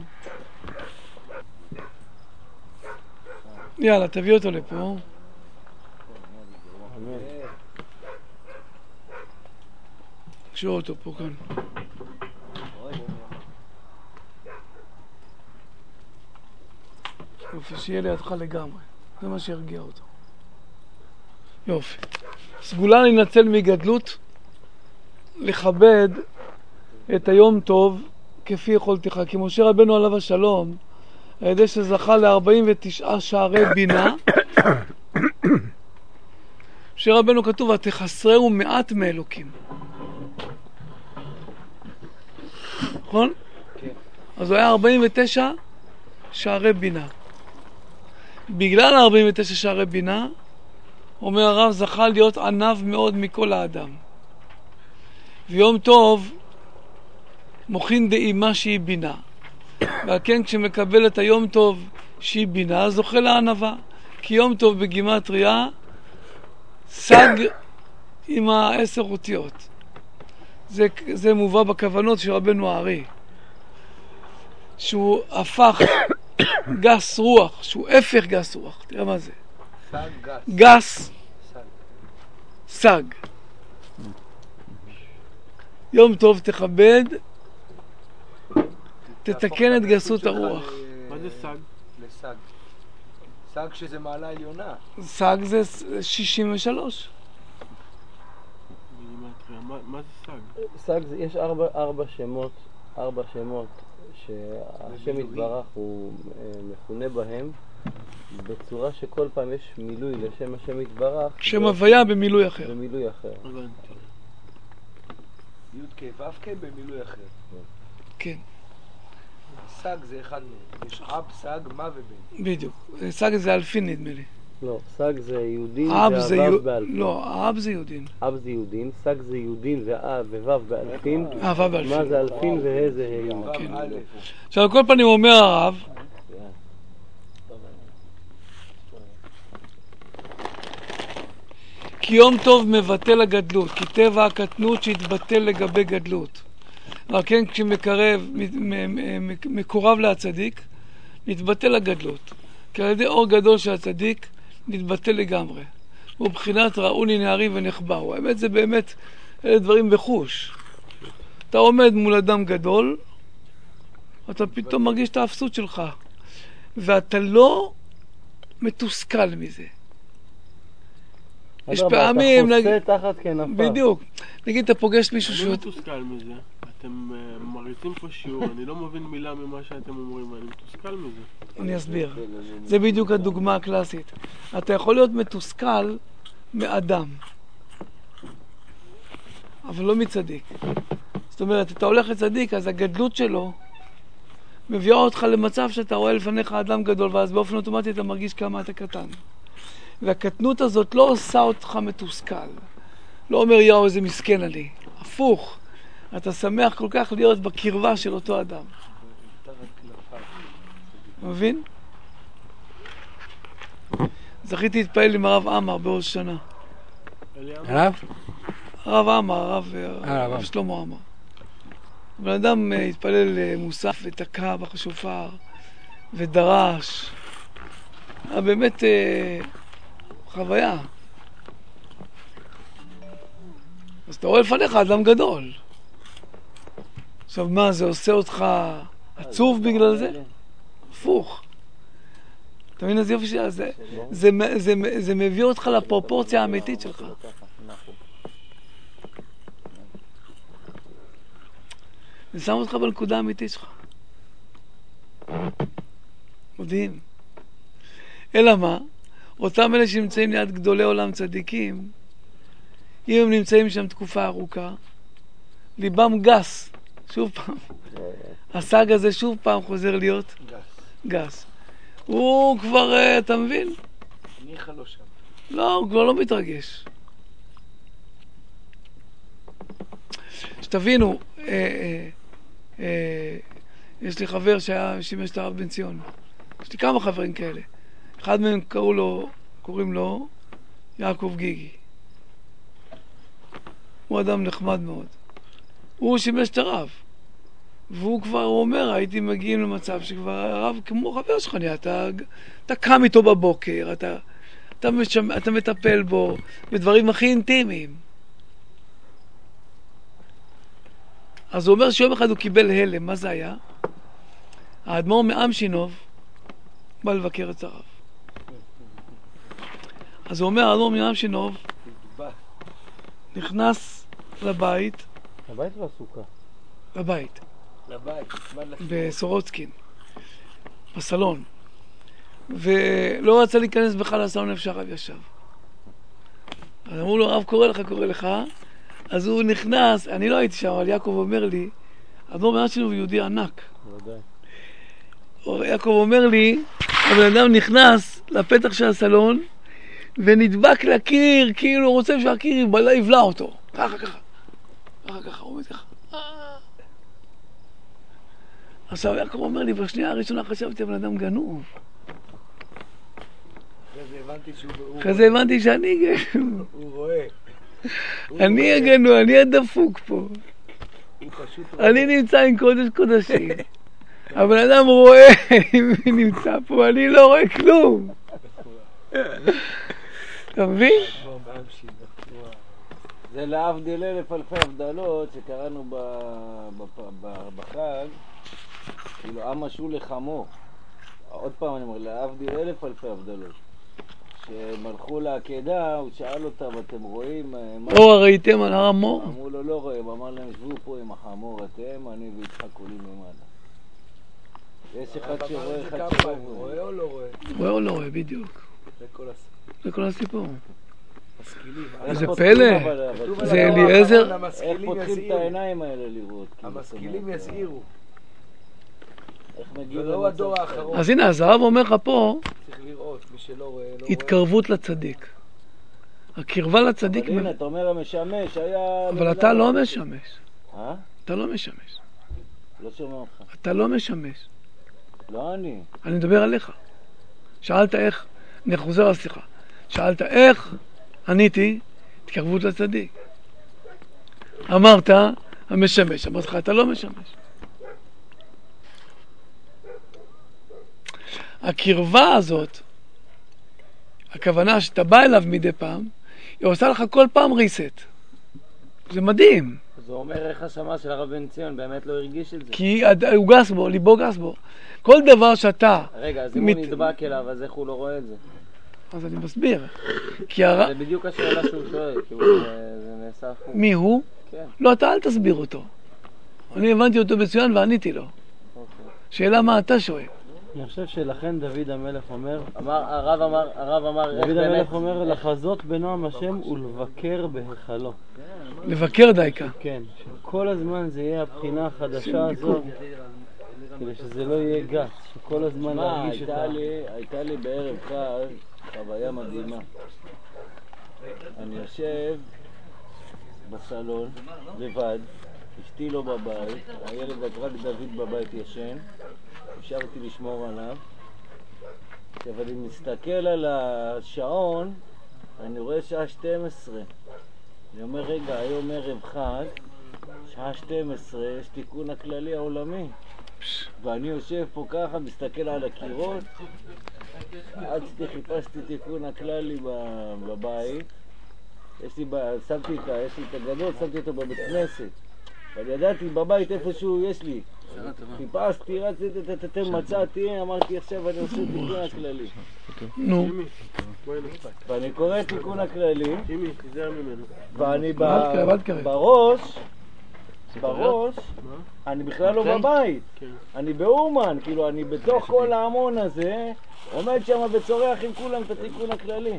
יאללה, תביא אותו לפה. תקשור אותו פה כאן. יופי, שיהיה לידך לגמרי. זה מה שירגיע אותו. יופי. סגולה להינצל מגדלות, לכבד את היום טוב כפי יכולתך. כי משה רבנו עליו השלום, על ידי שזכה ל-ארבעים ותשעה שערי בינה, משה רבנו כתוב, ותחסרהו מעט מאלוקים. נכון? כן. אז הוא היה ארבעים ותשע שערי בינה. בגלל ארבעים ותשע שערי בינה, אומר הרב, זכה להיות ענב מאוד מכל האדם. ויום טוב מוכין דאימה שהיא בינה. ועל כן כשמקבל את היום טוב שהיא בינה, זוכה לענבה. כי יום טוב בגימטריה סג עם העשר אותיות. זה, זה מובא בכוונות של רבנו הארי. שהוא הפך גס רוח, שהוא הפך גס רוח. תראה מה זה. סג גס. גס. סג. יום טוב תכבד, תתקן את גסות הרוח. מה זה סג? לסג. סג שזה מעלה עליונה. סג זה שישים ושלוש. מה מה זה סג? סג זה, יש ארבע, ארבע שמות, ארבע שמות שהשם יתברך הוא אה, מכונה בהם בצורה שכל פעם יש מילוי לשם השם יתברך. שם הוויה במילוי אחר. במילוי אחר. י' כ' ו' כ' במילוי אחר. כן. סג זה אחד מהם. יש אב, סג, מה ובן. בדיוק. סג זה אלפין נדמה לי. לא, סג זה יהודים אב זה והוו יהוד... באלפין. לא, האב זה יהודים. אב זה יהודים, סג זה יהודים והוו באלפין. אהבה באלפין. מה זה אלפין והה זה ה'. כן. א'. עכשיו, על כל פנים אומר הרב, כי יום טוב מבטל הגדלות, כי טבע הקטנות שהתבטל לגבי גדלות. אבל כן, כשמקרב, מקורב להצדיק, נתבטל הגדלות. כי על ידי אור גדול של הצדיק, נתבטל לגמרי. הוא בחינת ראוני נערי ונחבאו. האמת זה באמת, אלה דברים בחוש. אתה עומד מול אדם גדול, אתה פתאום מרגיש את האפסות שלך. ואתה לא מתוסכל מזה. יש פעמים, אתה חוסה תחת כנפיו. בדיוק. נגיד, אתה פוגש מישהו אני שהוא... מתוסכל מזה. אתם uh, מריצים פה שיעור, אני לא מבין מילה ממה שאתם אומרים, אני מתוסכל מזה. אני אסביר. זה בדיוק הדוגמה הקלאסית. אתה יכול להיות מתוסכל מאדם, אבל לא מצדיק. זאת אומרת, אתה הולך לצדיק, אז הגדלות שלו מביאה אותך למצב שאתה רואה לפניך אדם גדול, ואז באופן אוטומטי אתה מרגיש כמה אתה קטן. והקטנות הזאת לא עושה אותך מתוסכל. לא אומר, יאו, איזה מסכן אני. הפוך. אתה שמח כל כך להיות בקרבה של אותו אדם. מבין? זכיתי להתפעל עם הרב עמר בעוד שנה. הרב? הרב עמר, הרב, הרב שלמה עמר. בן אדם התפלל מוסף ותקע בחשופר ודרש. היה באמת חוויה. אז אתה רואה לפניך אדם גדול. עכשיו מה, זה עושה אותך עצוב בגלל זה? הפוך. אתה מבין איזה יופי שלה? זה, זה, זה, זה מביא אותך לפרופורציה האמיתית שלך. זה שם אותך בנקודה האמיתית שלך. מדהים. אלא מה? אותם אלה שנמצאים ליד גדולי עולם צדיקים, אם הם נמצאים שם תקופה ארוכה, ליבם גס. שוב פעם. הסג הזה שוב פעם חוזר להיות גס. גס. הוא כבר, אתה מבין? ניחא לא שם. לא, הוא כבר לא מתרגש. שתבינו, אה, אה, אה, יש לי חבר שהיה שימש את הרב בן ציון. יש לי כמה חברים כאלה. אחד מהם קראו לו, קוראים לו יעקב גיגי. הוא אדם נחמד מאוד. הוא שימש את הרב. והוא כבר אומר, הייתי מגיעים למצב שכבר הרב כמו חבר שלך, אתה, אתה קם איתו בבוקר, אתה, אתה, משמ, אתה מטפל בו בדברים הכי אינטימיים. אז הוא אומר שיום אחד הוא קיבל הלם. מה זה היה? האדמו"ר מאמשינוב בא לבקר את הרב. אז הוא אומר, האדמו"ר מעם שנוב נכנס לבית, הבית והסוכה. לבית, לבית, זמן לחיבור. בסורוצקין, בסלון, ולא רצה להיכנס בכלל לסלון איפה שהרב ישב. אז אמרו לו, הרב קורא לך, קורא לך, אז הוא נכנס, אני לא הייתי שם, אבל יעקב אומר לי, האדמו"ר מעם שנוב הוא יהודי ענק. בוודאי. יעקב אומר לי, הבן אדם נכנס לפתח של הסלון, ונדבק לקיר, כאילו הוא רוצה שהקיר יבלע, יבלע אותו. ככה, ככה. ככה, ככה, הוא עומד ככה. עכשיו יעקב אומר לי, בשנייה הראשונה חשבתי, הבן אדם גנוב. אחרי זה הבנתי שהוא... אחרי זה הבנתי שאני גנוב. הוא רואה. אני הגנוב, אני הדפוק פה. הוא פשוט רואה. אני נמצא עם קודש קודשים. הבן אדם רואה מי נמצא פה, אני לא רואה כלום. אתה מבין? זה להבדיל אלף אלפי הבדלות שקראנו ב- ב- ב- בחג, כאילו עם משול לחמו. עוד פעם אני אומר, להבדיל אלף אלפי הבדלות. כשהם הלכו לעקדה, הוא שאל אותם, אתם רואים מה... אור ראיתם על הר המור? אמרו לו, לא רואים. אמר להם, שבו פה עם החמור אתם, אני ויצחק עולים למעלה. יש אחד שרואה, אחד שלא הוא רואה. רואה או לא רואה? רואה או לא רואה, בדיוק. זה כל הסיפור. זה כל הסיפור. משכילים. איזה איך פלא. פותחים, אבל- אבל- כתוב על זה הדור אליעזר. האחרון, איך המשכילים פותחים את יזהירו. העיניים האלה לראות? כאילו, המשכילים זאת אומרת, יזהירו. איך זה מגיעים לא הדור האחרון. אז הנה, אז הרב אומר לך פה, צריך לראות, מי שלא רואה, לא רואה. התקרבות לצדיק. הקרבה לצדיק, אבל הנה, אתה אומר המשמש, היה... אבל אתה לא משמש. אה? אתה לא משמש. לא שומע אותך. אתה לא משמש. לא אני. אני מדבר עליך. שאלת איך, אני חוזר לשיחה. שאלת איך, עניתי, התקרבות לצדיק. אמרת, המשמש. אמרתי לך, אתה לא משמש. הקרבה הזאת, הכוונה שאתה בא אליו מדי פעם, היא עושה לך כל פעם ריסט. זה מדהים. זה אומר איך השמה של הרב בן ציון באמת לא הרגיש את זה. כי הוא גס בו, ליבו גס בו. כל דבר שאתה... רגע, אז אם מת- הוא נדבק אליו, אז איך הוא לא רואה את זה? אז אני מסביר. כי הר... זה בדיוק השאלה שהוא שואל, כי הוא- זה זה נעשה הפוך. מי הוא? כן. לא, אתה אל תסביר אותו. אני הבנתי אותו מצוין ועניתי לו. אוקיי. שאלה מה אתה שואל. אני חושב שלכן דוד המלך אומר, אמר, הרב אמר, הרב אמר, איך דוד באמת... המלך אומר לחזות בנועם השם ולבקר בהיכלו. לבקר דייקה. כן, שכל הזמן זה יהיה הבחינה החדשה הזו, כדי שזה לא יהיה גס, שכל הזמן מה, להרגיש את ה... הייתה לי, הייתה לי בערב חג חוויה מדהימה. אני יושב בסלון, לבד, אשתי לא בבית, הילד רק דוד בבית ישן, ישבתי לשמור עליו. עכשיו אני מסתכל על השעון, אני רואה שעה שתים עשרה. אני אומר, רגע, היום ערב חג, שעה שתים עשרה, יש תיקון הכללי העולמי. ואני יושב פה ככה, מסתכל על הקירות, עד שחיפשתי תיקון הכללי בבית. יש לי, שמתי את ה, יש לי את הגדול, שמתי אותו בבית כנסת. אבל ידעתי בבית איפשהו יש לי. חיפשתי, רציתי, תתתם, מצאתי, אמרתי עכשיו אני עושה תיקון הכללי. נו. ואני קורא תיקון הכללי, שימי, תיזהר ממנו. ואני ב- אל תקרב, אל תקרב. בראש, בראש, אני בכלל לא בבית. כן. אני באומן, כאילו אני בתוך כל ההמון הזה, עומד שם וצורח עם כולם את התיקון הכללי.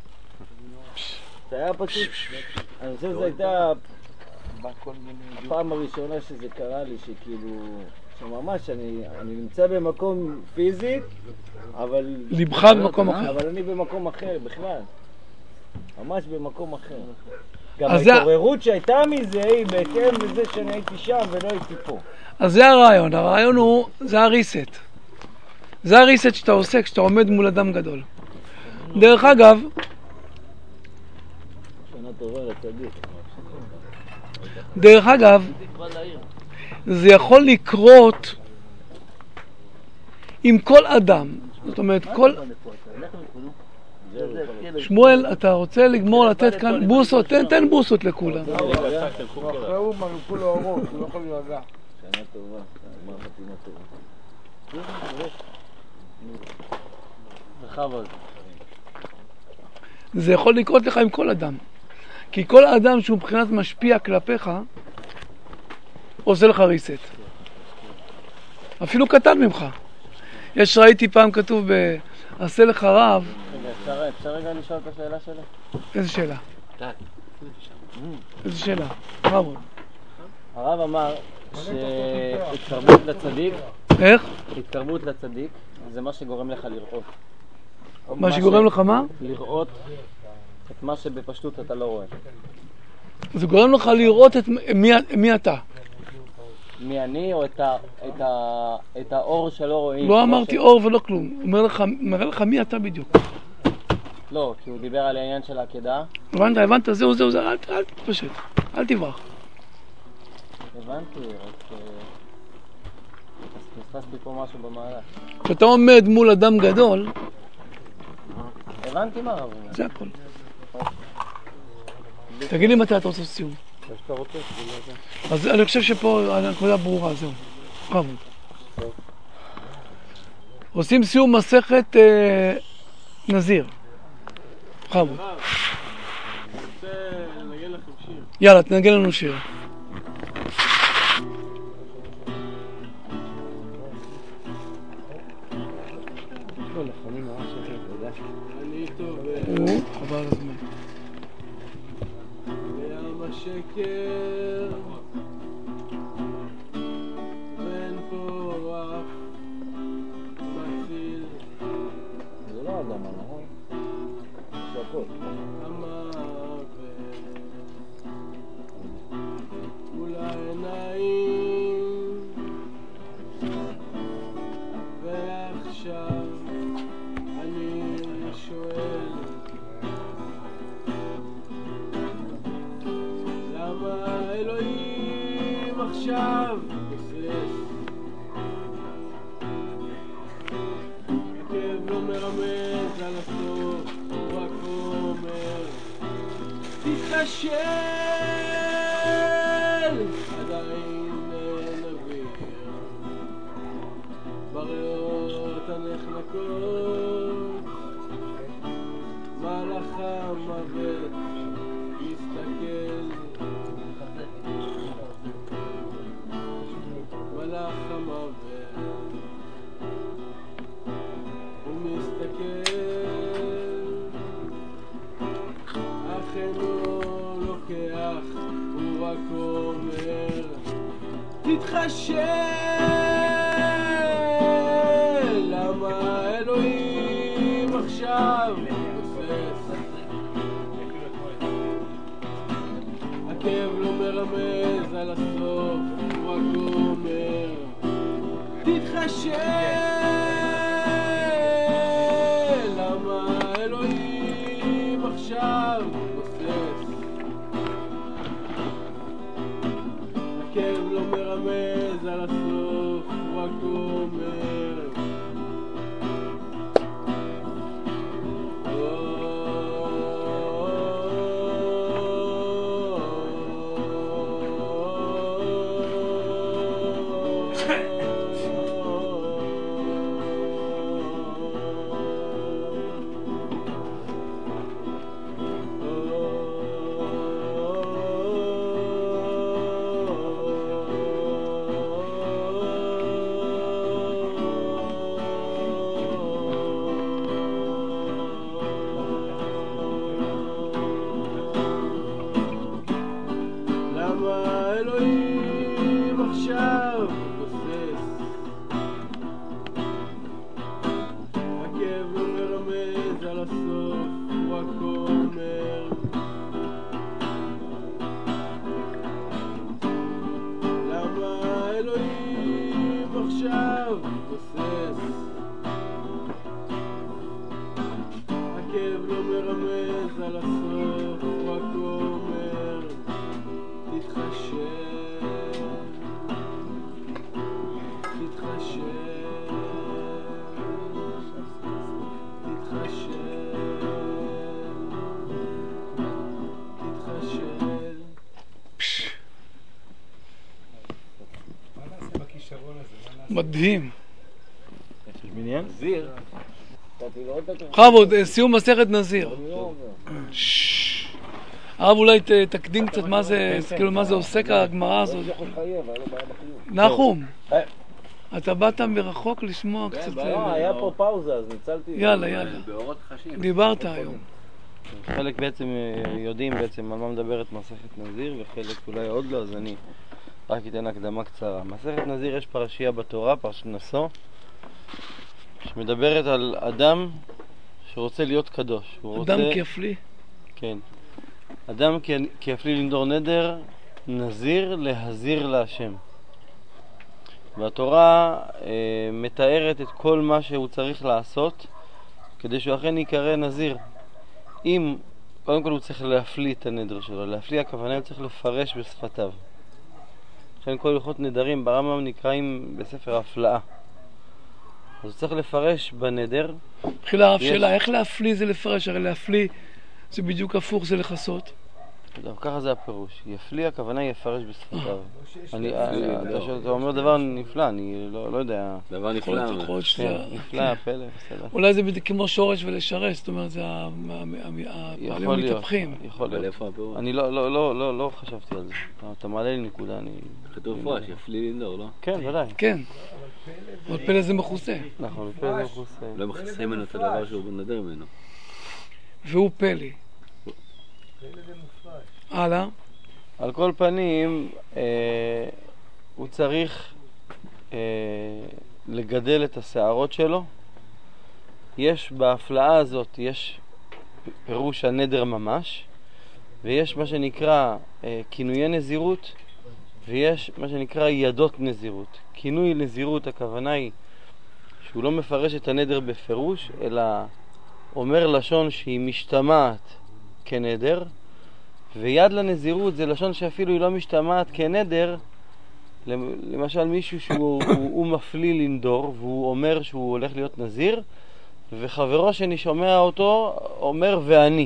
זה היה פשוט, אני חושב שזו הייתה הפעם הראשונה שזה קרה לי, שכאילו, שממש אני, אני נמצא במקום פיזית, אבל... ליבך במקום אחר. אבל אני במקום אחר בכלל. ממש במקום אחר. גם אז זה- ההתעוררות שהייתה מזה היא בהתאם לזה שאני הייתי שם ולא הייתי פה. אז זה הרעיון. הרעיון הוא, זה הריסט. זה הריסט שאתה עושה כשאתה עומד מול אדם גדול. דרך אגב, שנה טובה לצדיק. דרך אגב, זה יכול לקרות עם כל אדם. זאת אומרת, כל... שמואל, אתה רוצה לגמור לתת כאן בוסות? תן, תן בוסות לכולם. אחרי הוא מרפו לו אורות, הוא לא יכול להירגע. שנה טובה, גמר חתימה טובה. בכבוד. זה יכול לקרות לך עם כל אדם. כי כל אדם שהוא מבחינת משפיע כלפיך, עושה לך ריסט. אפילו קטן ממך. יש, ראיתי פעם כתוב בעשה לך רב. רגע, אפשר, אפשר רגע לשאול את השאלה שלי? איזה שאלה? איזה שאלה? רב. הרב אמר שהתקרבות לצדיק, איך? התקרבות לצדיק זה מה שגורם לך לראות. מה שגורם לך מה? לראות את מה שבפשטות אתה לא רואה. זה גורם לך לראות את מי, מי אתה. מי אני או את, ה, את, ה, את האור שלא רואים. לא אמרתי ש... אור ולא כלום. הוא אומר לך, מראה לך מי אתה בדיוק. לא, כי הוא דיבר על העניין של העקדה. הבנת, הבנת, זהו, זהו, זהו, אל, אל תתפשט, אל תברח. הבנתי, רק פספסתי פה משהו במהלך. כשאתה עומד מול אדם גדול, הבנתי מה הרב. זה הכל. תגיד לי מתי אתה רוצה סיום. שאתה רוצה, אז אני חושב שפה הנקודה ברורה, זהו. בכבוד. עושים סיום מסכת אה, נזיר. בכבוד. אני רוצה לנגן לכם שיר. יאללה, תנגן לנו שיר. אני טוב או, חבל על הזמן. בים השקר ואין פה אף מציל זה לא אדם, נכון? שקות. המוות מול העיניים ועכשיו אני שואל למה אלוהים עכשיו גוסס הכאב לא מרמז על הסוף הוא רק אומר תתחשל עדיין אין אוויר בריאות הנחנקות מלאך המוות מסתכל מלאך המוות הוא מסתכל אך אינו לוקח הוא רק אומר תתחשל למה אלוהים עכשיו גוסס הכאב לא מרמז על הסוף הוא רק אומר תתחשל למה אלוהים עכשיו גוסס הכאב לא מרמז על הסוף הוא רק אומר למה אלוהים עכשיו גוסס הכאב לא מרמז על הסוף הוא רק אומר למה אלוהים עכשיו גוסס הכאב לא מרמז על הסוף הוא רק אומר תתחשב, תתחשב, תתחשב, תתחשב. מדהים. יש מניין? זיר. אמרתי לו, עוד דקה. בכבוד, אה, סיום מסכת נזיר. אני לא עובר. ששש. הרב אולי ת- תקדים קצת מה זה, כאילו מה זה עוסק הגמרא הזאת. זה יכול לחייב, היה לו בעיה בחיוב. נחום, אה. אתה באת מרחוק לשמוע קצת, בעיה. לא, אה, היה פה פאוזה, אז ניצלתי. יאללה, יאללה, באורות חשים. דיברת היום. חלק בעצם אה, יודעים בעצם על מה מדברת מסכת נזיר, וחלק אולי עוד לא, אז אני רק אתן הקדמה קצרה. מסכת נזיר יש פרשייה בתורה, פרשת נשוא, שמדברת על אדם שרוצה להיות קדוש. הוא רוצה... אדם כיפלי. כן. אדם כ- כיפלי לנדור נדר, נזיר להזיר להשם. והתורה אה, מתארת את כל מה שהוא צריך לעשות כדי שהוא אכן יקרא נזיר. אם, קודם כל הוא צריך להפליא את הנדר שלו. להפליא הכוונה הוא צריך לפרש בשפתיו. לכן כל הלכות נדרים ברמב"ם נקראים בספר הפלאה. אז הוא צריך לפרש בנדר. תחילה הרב יש- שאלה, איך להפליא זה לפרש? הרי להפליא זה בדיוק הפוך, זה לכסות. טוב, ככה זה הפירוש. יפליא הכוונה יפרש בשפתיו. אני, זה אני- לא. אתה שואל, אתה אומר דבר נפלא, אני לא לא יודע. דבר יכול להיות- נפלא. יכול להיות כן, שזה- נפלא, פלא, בסדר. אולי זה בדיוק כמו שורש ולשרש, זאת אומרת, זה ה- ה- ה- הפעלים יכול להיות, המתהפכים. יכול אבל להיות. איפה הפירוש? אני לא, לא, לא, לא, לא חשבתי על זה. אתה- אתה מעלה לי נקודה, אני... כתוב פה, שיפליא לנדור, לא? כן, ודאי. כן, אבל פלא זה מכוסה, נכון, פלא זה מכוסה. לא מכסה ממנו את הדבר שהוא נדר ממנו. והוא פלא. הלאה. על כל פנים, אה, הוא צריך אה, לגדל את השערות שלו. יש בהפלאה הזאת, יש פירוש הנדר ממש, ויש מה שנקרא אה, כינויי נזירות, ויש מה שנקרא ידות נזירות. כינוי נזירות, הכוונה היא שהוא לא מפרש את הנדר בפירוש, אלא אומר לשון שהיא משתמעת כנדר, ויד לנזירות זה לשון שאפילו היא לא משתמעת כנדר. למשל מישהו שהוא הוא, הוא מפליא לנדור והוא אומר שהוא הולך להיות נזיר, וחברו שאני שומע אותו אומר ואני,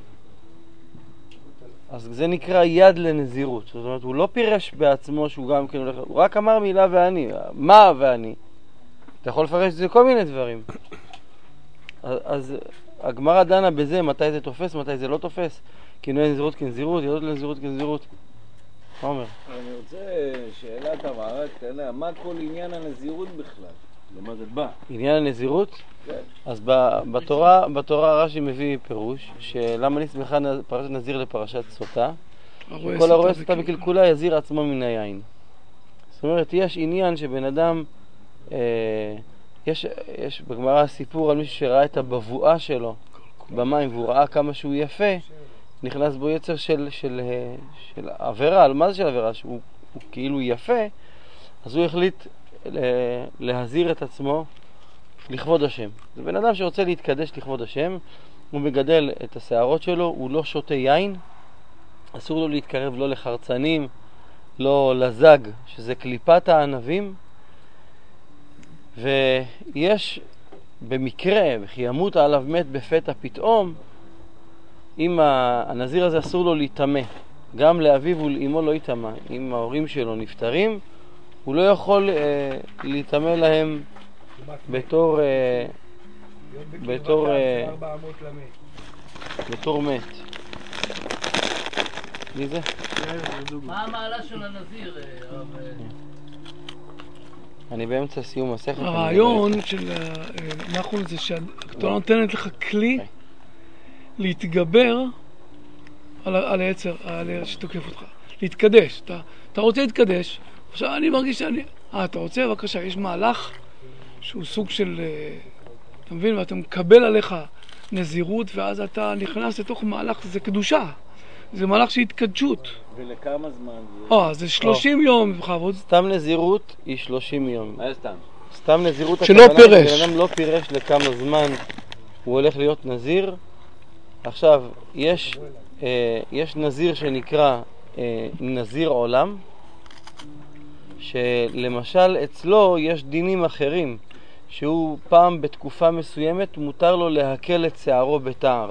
אז זה נקרא יד לנזירות. זאת אומרת, הוא לא פירש בעצמו שהוא גם כן הולך, הוא רק אמר מילה ואני. מה ואני? אתה יכול לפרש את זה כל מיני דברים. אז, אז הגמרא דנה בזה, מתי זה תופס, מתי זה לא תופס. כינוי נזירות כנזירות, ידות לנזירות כנזירות. מה אומר? אני רוצה שאלת הבהרה קטנה, מה כל עניין הנזירות בכלל? למה זה בא? עניין הנזירות? כן. אז ב- בתורה, בתורה רש"י מביא פירוש, שלמה נסמכה נ- פרשת נזיר לפרשת סוטה, כל הרואה סוטה בקלקולה יזיר עצמו מן היין. זאת אומרת, יש עניין שבן אדם, אה, יש, יש בגמרא סיפור על מישהו שראה את הבבואה שלו במים, והוא ראה כמה שהוא יפה, נכנס בו יצר של, של, של עבירה. מה זה של עבירה? שהוא הוא כאילו יפה, אז הוא החליט להזיר את עצמו לכבוד השם. זה בן אדם שרוצה להתקדש לכבוד השם, הוא מגדל את השערות שלו, הוא לא שותה יין, אסור לו להתקרב לא לחרצנים, לא לזג, שזה קליפת הענבים, ויש במקרה, וכי ימות עליו מת בפתע פתאום, אם הנזיר הזה אסור לו להתאמה, גם לאביו ולאמו לא יתאמה. אם ההורים שלו נפטרים, הוא לא יכול אה, להתאמה להם בתור אה, בתור אה, בתור מת. מי זה? מה המעלה של הנזיר, הרב? אני באמצע סיום מסכת. הרעיון של נחום זה שהתורה נותנת לך כלי להתגבר על, על היצר, על היצר שתוקף אותך, להתקדש. אתה, אתה רוצה להתקדש, עכשיו אני מרגיש שאני... אה, אתה רוצה? בבקשה, יש מהלך שהוא סוג של... אתה מבין? ואתה מקבל עליך נזירות, ואז אתה נכנס לתוך מהלך, זה קדושה. זה מהלך של התקדשות. ולכמה זמן זה? אה, זה שלושים יום בכבוד. סתם נזירות היא שלושים יום. מה סתם? סתם נזירות שלא הכוונה, פירש. בן אדם לא פירש לכמה זמן הוא הולך להיות נזיר. עכשיו, יש, אה, יש נזיר שנקרא אה, נזיר עולם, שלמשל אצלו יש דינים אחרים, שהוא פעם בתקופה מסוימת מותר לו להקל את שערו בתער.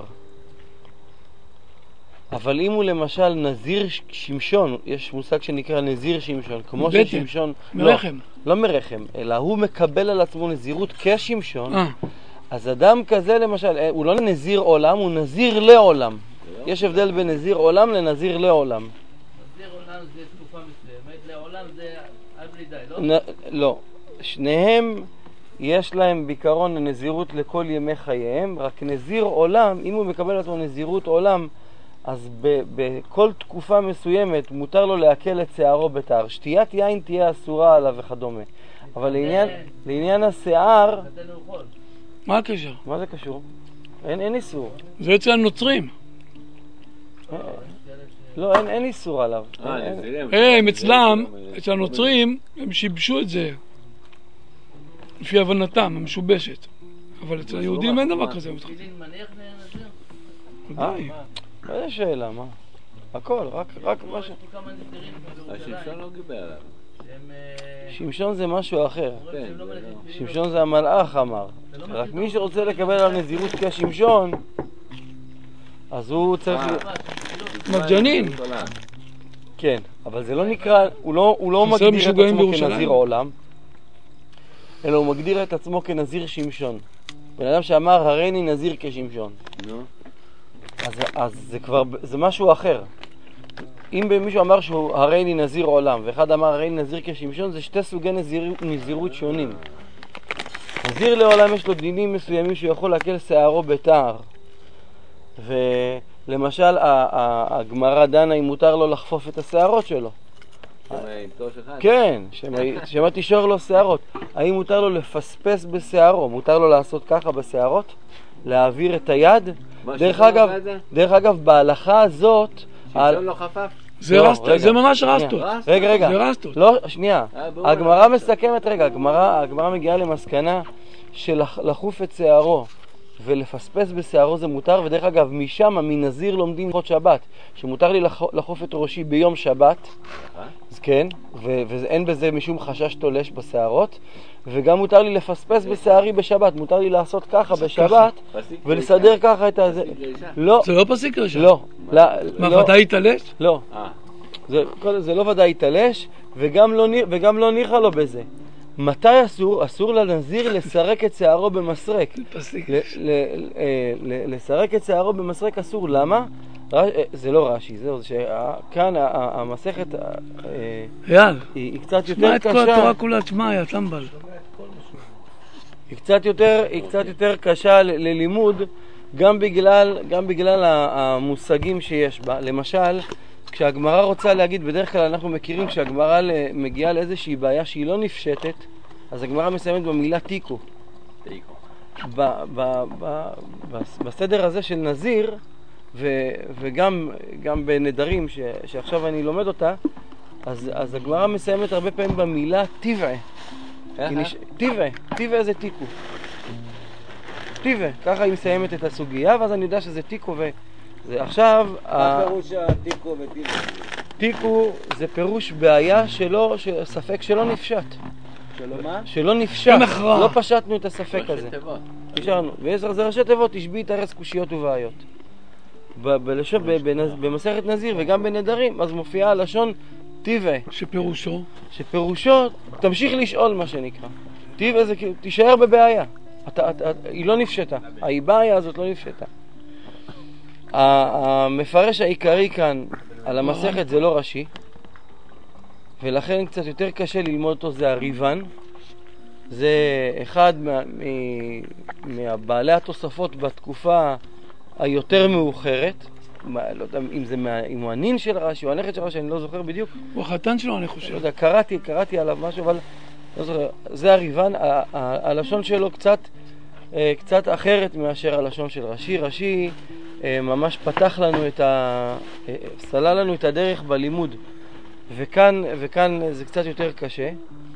אבל אם הוא למשל נזיר שמשון, יש מושג שנקרא נזיר שמשון, כמו בטן, ששמשון... מרחם. לא, לא מרחם, אלא הוא מקבל על עצמו נזירות כשמשון, אה. אז אדם כזה למשל, הוא לא נזיר עולם, הוא נזיר לעולם. יש הבדל בין נזיר עולם לנזיר לעולם. נזיר עולם זה תקופה מסוימת, לעולם זה עד בלי די, לא? נ... לא. שניהם יש להם בעיקרון נזירות לכל ימי חייהם, רק נזיר עולם, אם הוא מקבל עצמו נזירות עולם, אז ב- בכל תקופה מסוימת מותר לו להקל את שערו בתער. שתיית יין תהיה אסורה עליו וכדומה. אבל לעניין, לעניין השיער... מה הקשר? מה זה קשור? אין, אין איסור. זה אצל הנוצרים. לא, אין, אין איסור עליו. הם אצלם, אצל הנוצרים, הם שיבשו את זה. לפי הבנתם, המשובשת. אבל אצל היהודים אין דבר כזה. ודאי. איזה שאלה, מה? הכל, רק, רק מה ש... השמשון לא גיבר עליו. שמשון זה משהו אחר. שמשון זה המלאך אמר. רק מי שרוצה לקבל על נזירות כשמשון, אז הוא צריך... מג'נין. כן, אבל זה לא נקרא, הוא לא, הוא לא מגדיר את עצמו כנזיר עולם, אלא הוא מגדיר את עצמו כנזיר שמשון. בן אדם שאמר הריני נזיר כשמשון. אז, אז זה כבר, זה משהו אחר. אם מישהו אמר שהוא הריני נזיר עולם, ואחד אמר הריני נזיר כשמשון, זה שתי סוגי נזיר, נזירות שונים. נזיר לעולם יש לו דינים מסוימים שהוא יכול להקל שערו בתער. ולמשל, הגמרא דנה אם מותר לו לחפוף את השערות שלו. כן, שמה תישור לו שערות. האם מותר לו לפספס בשערו? מותר לו לעשות ככה בשערות? להעביר את היד? דרך אגב, דרך אגב, בהלכה הזאת... שמשון לא חפף? זה רסטות, זה ממש רסטות. רגע, רגע. זה רסטות. לא, שנייה. הגמרא מסכמת, רגע, הגמרא מגיעה למסקנה שלחוף את שערו ולפספס בשערו זה מותר, ודרך אגב, משם מנזיר לומדים הלכות שבת, שמותר לי לחוף את ראשי ביום שבת, אז כן, ואין בזה משום חשש תולש בשערות, וגם מותר לי לפספס בשערי בשבת, מותר לי לעשות ככה בשבת, ולסדר ככה את הזה. לא. זה לא פסיק ראשון? לא. מה, ודאי יתלש? לא. זה לא ודאי יתלש, וגם לא ניחה לו בזה. מתי אסור? אסור לנזיר לסרק את שערו במסרק. לסרק את שערו במסרק אסור. למה? זה לא רש"י, זהו, שכאן המסכת היא קצת יותר קשה. שמע את כל התורה כולה, תשמע, יא טמבל. היא קצת יותר, היא קצת יותר קשה ללימוד, גם בגלל, גם בגלל המושגים שיש בה. למשל, כשהגמרא רוצה להגיד, בדרך כלל אנחנו מכירים כשהגמרא מגיעה לאיזושהי בעיה שהיא לא נפשטת, אז הגמרא מסיימת במילה תיקו. תיקו. בסדר הזה של נזיר, וגם גם בנדרים שעכשיו אני לומד אותה, אז, אז הגמרא מסיימת הרבה פעמים במילה טבעי. טבעי, טבעי זה תיקו. טבעי, ככה היא מסיימת את הסוגיה, ואז אני יודע שזה תיקו ו... זה עכשיו... מה פירוש התיקו וטבעי? תיקו זה פירוש בעיה שלא, ספק שלא נפשט. שלא מה? שלא נפשט. לא פשטנו את הספק הזה. נשארנו. ועשר זה ראשי תיבות, תשבי תרס קושיות ובעיות. במסכת נזיר וגם בנדרים, אז מופיעה הלשון טבעי. שפירושו? שפירושו, תמשיך לשאול מה שנקרא. טבעי זה תישאר בבעיה. אתה, אתה, היא לא נפשטה. הבעיה הזאת לא נפשטה. המפרש העיקרי כאן על המסכת זה לא רש"י, ולכן קצת יותר קשה ללמוד אותו, זה הריבן. זה אחד מה, מהבעלי התוספות בתקופה היותר מאוחרת. מה, לא יודע אם זה מה, אם הוא הנין של רש"י או הנכד של רש"י, אני לא זוכר בדיוק. הוא החתן שלו, אני חושב. לא יודע, קראתי, קראתי עליו משהו, אבל לא זוכר. זה הריבן, ה- ה- הלשון שלו קצת, קצת אחרת מאשר הלשון של רש"י. רש"י ממש פתח לנו את ה... סלל לנו את הדרך בלימוד, וכאן, וכאן זה קצת יותר קשה.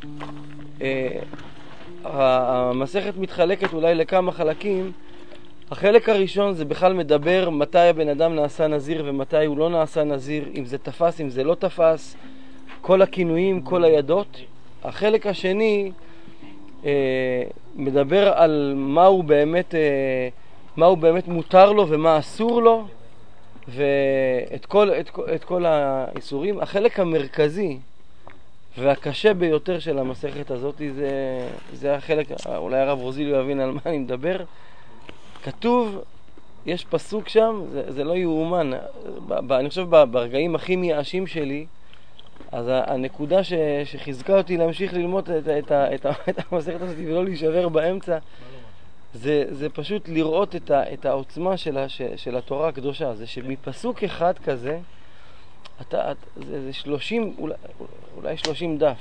המסכת מתחלקת אולי לכמה חלקים. החלק הראשון זה בכלל מדבר מתי הבן אדם נעשה נזיר ומתי הוא לא נעשה נזיר, אם זה תפס, אם זה לא תפס, כל הכינויים, כל הידות. החלק השני אה, מדבר על מה הוא באמת, אה, מה הוא באמת מותר לו ומה אסור לו, ואת כל, את, את כל האיסורים. החלק המרכזי והקשה ביותר של המסכת הזאת זה, זה החלק, אולי הרב רוזיליו יבין על מה אני מדבר. כתוב, יש פסוק שם, זה, זה לא יאומן. ב, ב, אני חושב ברגעים הכי מייאשים שלי, אז הנקודה ש, שחיזקה אותי להמשיך ללמוד את, את, את, את, את המסכת הזאת ולא להישבר באמצע, זה, זה פשוט לראות את, ה, את העוצמה של, ה, של, של התורה הקדושה. זה שמפסוק אחד כזה, אתה, זה, זה שלושים, אולי, אולי שלושים דף.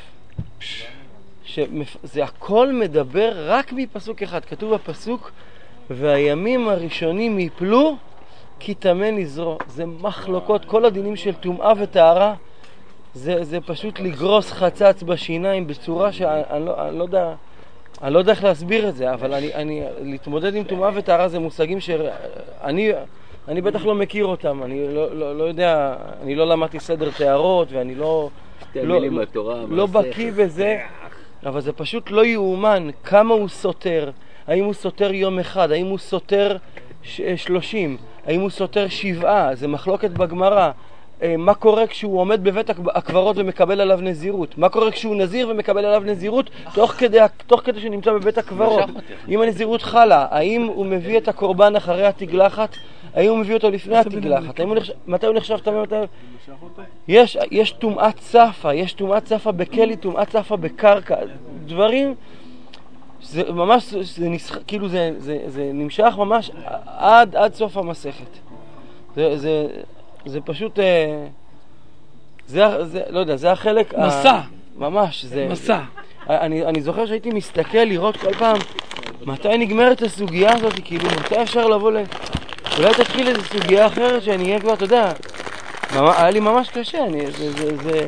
שזה הכל מדבר רק מפסוק אחד. כתוב בפסוק, והימים הראשונים יפלו כי טמא נזרו. זה מחלוקות, כל הדינים של טומאה וטהרה, זה, זה פשוט לגרוס חצץ בשיניים בצורה שאני לא, אני לא יודע, אני לא יודע איך להסביר את זה, אבל אני, אני, להתמודד עם טומאה וטהרה זה מושגים שאני, אני בטח לא מכיר אותם, אני לא, לא, לא יודע, אני לא למדתי סדר תארות ואני לא, לא, לא, לא בקיא בזה, אבל זה פשוט לא יאומן כמה הוא סותר, האם הוא סותר יום אחד, האם הוא סותר שלושים, האם הוא סותר שבעה, זה מחלוקת בגמרא. מה קורה כשהוא עומד בבית הקברות ומקבל עליו נזירות? מה קורה כשהוא נזיר ומקבל עליו נזירות תוך כדי, תוך כדי שהוא נמצא בבית הקברות? אם הנזירות חלה, האם הוא מביא את הקורבן אחרי התגלחת? האם הוא מביא אותו לפני התגלחת? האם הוא נחשב, מתי הוא נחשב טמא? מתי... יש, יש טומאת צפה, יש טומאת צפה בכלי, טומאת צפה בקרקע, דברים, זה ממש, זה נשח, כאילו זה, זה, זה נמשך ממש עד, עד סוף המסכת. זה, זה, זה פשוט, זה, זה, לא יודע, זה החלק... מסע. ה... ממש, זה... מסע. אני, אני זוכר שהייתי מסתכל לראות כל פעם מתי נגמרת הסוגיה הזאת, כאילו מתי אפשר לבוא ל... אולי תתחיל איזו סוגיה אחרת שאני אהיה כבר, אתה יודע, היה לי ממש קשה, אני, זה, זה, זה...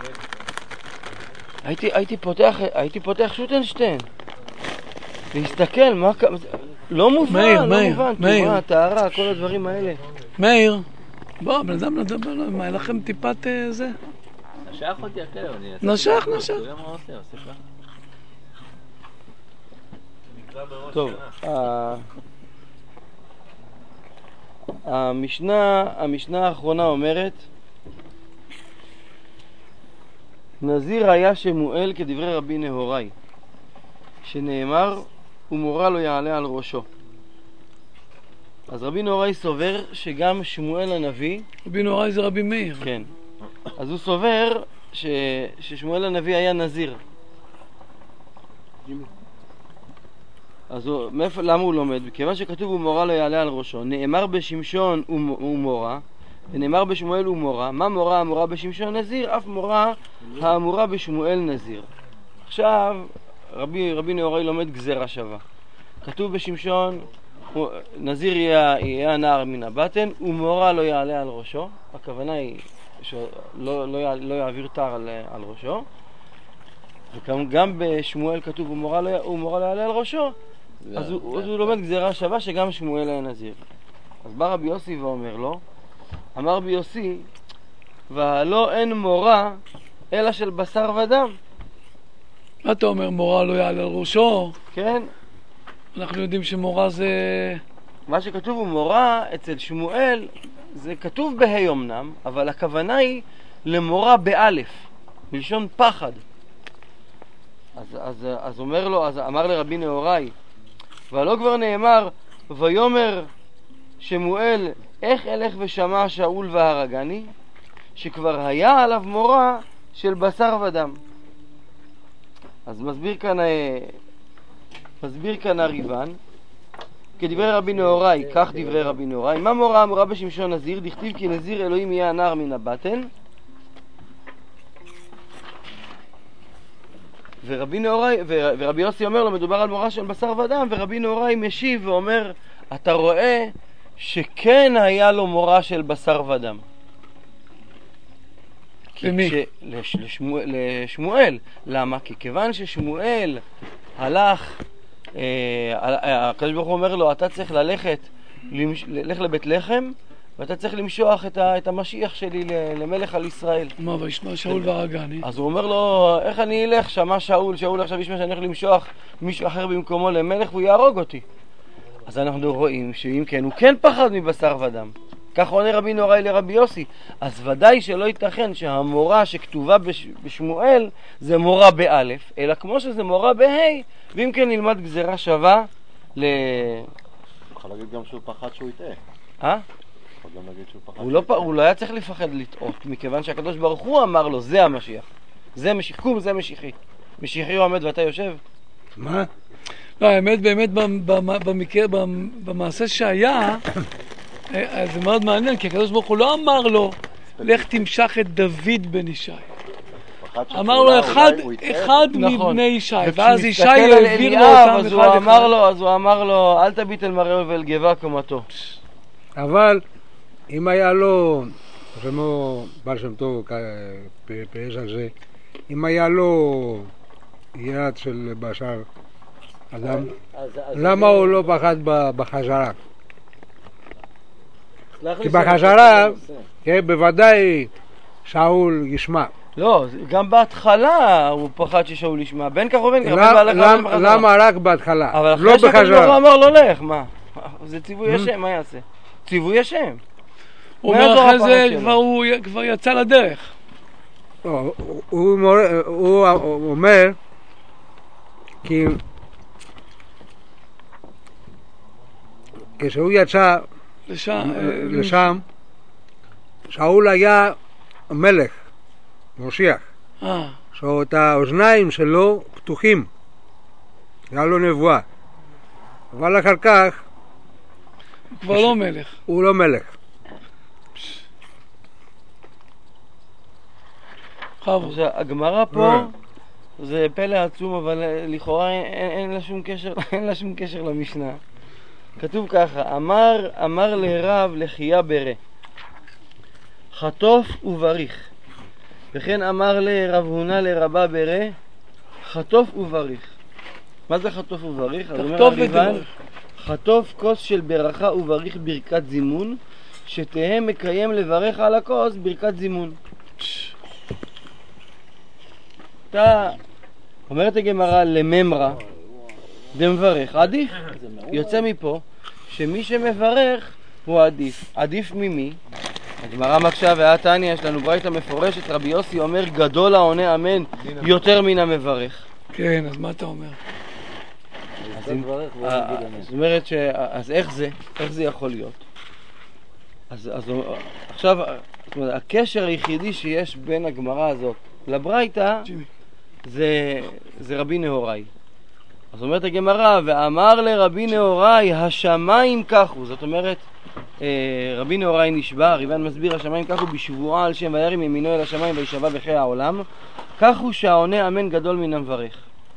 הייתי, הייתי פותח, הייתי פותח שוטנשטיין. להסתכל, מה... לא מובן, מאיר, לא מאיר, מובן, מאיר. תאורה, טהרה, כל הדברים האלה. מאיר, בוא, בן אדם לדבר, מה, היה לכם טיפת אה, זה? נשך אותי הכלב, אני... נשך, נשך. אתה יודע מה הוא עושה, עושה ככה. טוב, ה- המשנה, המשנה האחרונה אומרת, נזיר היה שמואל כדברי רבי נהוראי, שנאמר, ומורה לא יעלה על ראשו. אז רבי נהוראי סובר שגם שמואל הנביא, רבי נהוראי זה רבי מאיר. כן, אז הוא סובר ש, ששמואל הנביא היה נזיר. אז הוא, מאיפה, למה הוא לומד? כיוון שכתוב ומורה לא יעלה על ראשו, נאמר בשמשון ומורה, ונאמר בשמואל ומורה. מה מורה אמורה בשמשון נזיר? אף מורה האמורה בשמואל נזיר. עכשיו רבי, רבי נהוראי לומד גזרה שווה. כתוב בשמשון נזיר יהיה, יהיה הנער מן הבטן, ומורה לא יעלה על ראשו. הכוונה היא שלא לא, לא יעביר תר על, על ראשו. וגם בשמואל כתוב ומורה לא, ומורה לא יעלה על ראשו. אז הוא, אז הוא לומד גזרה שווה שגם שמואל היה נזיר. אז בא רבי יוסי ואומר לו, אמר רבי יוסי, והלא אין מורה אלא של בשר ודם. מה אתה אומר, מורה לא יעלה על ראשו? כן. אנחנו יודעים שמורה זה... מה שכתוב הוא מורה אצל שמואל, זה כתוב בהי אמנם, אבל הכוונה היא למורה באלף, מלשון פחד. אז, אז, אז אומר לו, אז אמר לרבי נהוראי, ולא כבר נאמר, ויאמר שמואל, איך אלך ושמע שאול והרגני, שכבר היה עליו מורה של בשר ודם. אז מסביר כאן, מסביר כאן הריבן, כדברי רבי נהוראי, כך דברי רבי נהוראי, מה מורה אמורה בשמשון נזיר? דכתיב כי נזיר אלוהים יהיה הנער מן הבטן. ורבי נהוראי, ורבי יוסי אומר לו, מדובר על מורה של בשר ודם, ורבי נהוראי משיב ואומר, אתה רואה שכן היה לו מורה של בשר ודם. למי? לש, לשמואל, לשמואל. למה? כי כיוון ששמואל הלך, אה, הקדוש ברוך הוא אומר לו, אתה צריך ללכת, ללך לבית לחם, ואתה צריך למשוח את, ה, את המשיח שלי למלך על ישראל. מה, וישמע שאול והרגני? אז הוא אומר לו, איך אני אלך? שמע שאול, שאול עכשיו ישמע שאני הולך למשוח מישהו אחר במקומו למלך והוא יהרוג אותי. אז אנחנו רואים שאם כן, הוא כן פחד מבשר ודם. כך עונה רבי נהוראי לרבי יוסי. אז ודאי שלא ייתכן שהמורה שכתובה בש... בשמואל זה מורה באלף, אלא כמו שזה מורה בה', ואם כן נלמד גזירה שווה ל... יכול להגיד גם שהוא פחד שהוא יטעה. אה? יכול גם להגיד שהוא פחד הוא לא, פ... הוא לא היה צריך לפחד לטעות, מכיוון שהקדוש ברוך הוא אמר לו, זה המשיח. זה משיח, קום זה משיחי. משיחי הוא עומד ואתה יושב. מה? לא, האמת באמת במקרה, במעשה שהיה, זה מאוד מעניין, כי הקדוש ברוך הוא לא אמר לו, לך תמשך את דוד בן ישי. אמר לו אחד, אחד מבני ישי, ואז ישי העביר לו אותם אחד אחד. אז הוא אמר לו, אל תביט אל מראהו ואל גבעה קומתו. אבל אם היה לו, כמו בעל שם טוב פירש על זה, אם היה לו יד של בשר אדם, למה הוא לא פחד בחזרה? כי בחזרה, בוודאי שאול ישמע. לא, גם בהתחלה הוא פחד ששאול ישמע, בין כך ובין כך. למה רק בהתחלה? אבל אחרי שהקדוש אמר לו לך, מה? זה ציווי השם, מה יעשה? ציווי השם. הוא אומר אחרי זה כבר יצא לדרך. הוא אומר כי כשהוא יצא לשם, שאול היה מלך, משיח, שאת האוזניים שלו פתוחים, היה לו נבואה, אבל אחר כך הוא כבר לא מלך. הוא לא מלך. הגמרא פה זה פלא עצום, אבל לכאורה אין לה שום קשר, אין לה שום קשר למשנה. כתוב ככה, אמר, אמר לרב לחייה ברה, חטוף ובריך. וכן אמר לרב הונא לרבה ברה, חטוף ובריך. מה זה חטוף ובריך? תחטוף ותברך. חטוף כוס של ברכה ובריך ברכת זימון, שתהא מקיים לברך על הכוס ברכת זימון. אתה אומרת הגמרא לממרה דמברך עדיף. יוצא מפה שמי שמברך הוא עדיף. עדיף ממי? הגמרא מקשה והתניא, יש לנו ברייתא מפורשת, רבי יוסי אומר גדול העונה אמן יותר מן המברך. כן, אז מה אתה אומר? זאת אומרת ש... אז איך זה? איך זה יכול להיות? אז עכשיו, הקשר היחידי שיש בין הגמרא הזאת לברייתא זה, זה רבי נהוראי. אז אומרת הגמרא, ואמר לרבי נהוראי, השמיים ככו. זאת אומרת, רבי נהוראי נשבע, ריבן מסביר, השמיים ככו בשבועה על שם וירים ימינו אל השמיים וישבע בחיי העולם, ככו שהעונה אמן גדול מן המברך.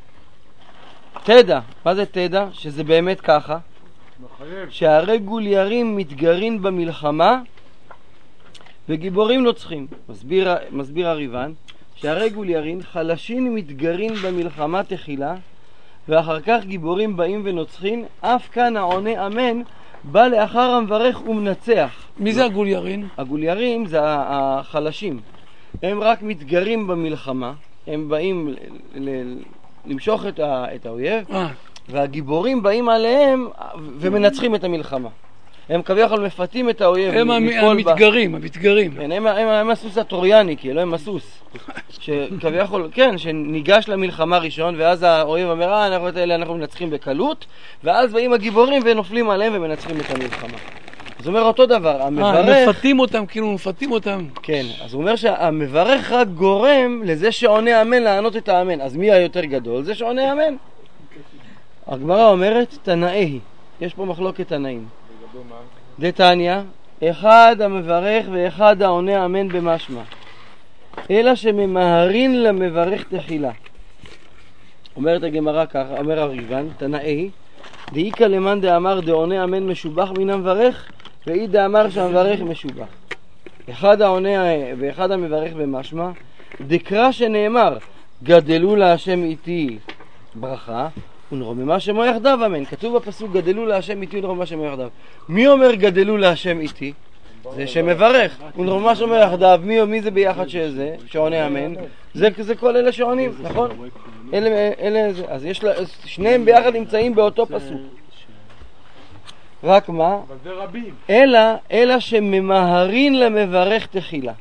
תדע, מה זה תדע? שזה באמת ככה, שהרי גוליירים מתגרים במלחמה וגיבורים לא צריכים. מסביר, מסביר הריבן, שהרי גוליירים חלשים מתגרים במלחמה תחילה, ואחר כך גיבורים באים ונוצחים, אף כאן העונה אמן בא לאחר המברך ומנצח. מי זה הגוליירים? הגוליירים זה החלשים. הם רק מתגרים במלחמה, הם באים ל- ל- למשוך את, ה- את האויב, והגיבורים באים עליהם ומנצחים את המלחמה. הם כביכול מפתים את האויב. הם המתגרים, המתגרים. כן, הם, הם, הם הסוס הטרויאני, כאילו הם הסוס. שכביכול, כן, שניגש למלחמה ראשון, ואז האויב אומר, אה, אנחנו, אנחנו מנצחים בקלות, ואז באים הגיבורים ונופלים עליהם ומנצחים את המלחמה. אז הוא אומר אותו דבר, המברך... אה, מפתים אותם, כאילו מפתים אותם. כן, אז הוא אומר שהמברך רק גורם לזה שעונה אמן לענות את האמן. אז מי היותר גדול? זה שעונה אמן. הגמרא אומרת, תנאי. יש פה מחלוקת תנאים. דתניא, אחד המברך ואחד העונה אמן במשמע, אלא שממהרין למברך תחילה. אומרת הגמרא ככה, אומר הריבן, תנאי, דאיקה למאן דאמר דעונה אמן משובח מן המברך, ואי דאמר שהמברך משובח. אחד העונה ואחד המברך במשמע, דקרא שנאמר, גדלו להשם איתי ברכה, ונרוממה שמו יחדיו אמן. כתוב בפסוק גדלו להשם איתי ונרוממה שמו יחדיו. מי אומר גדלו להשם איתי? זה שמברך. ונרוממה שמו יחדיו, מי, מי זה ביחד שזה? שעונה אמן. זה, זה כל אלה שעונים, נכון? אלה, אלה, זה. אז יש לה, שניהם ביחד נמצאים באותו פסוק. רק מה? אבל זה רבים. אלא, אלא שממהרין למברך תחילה.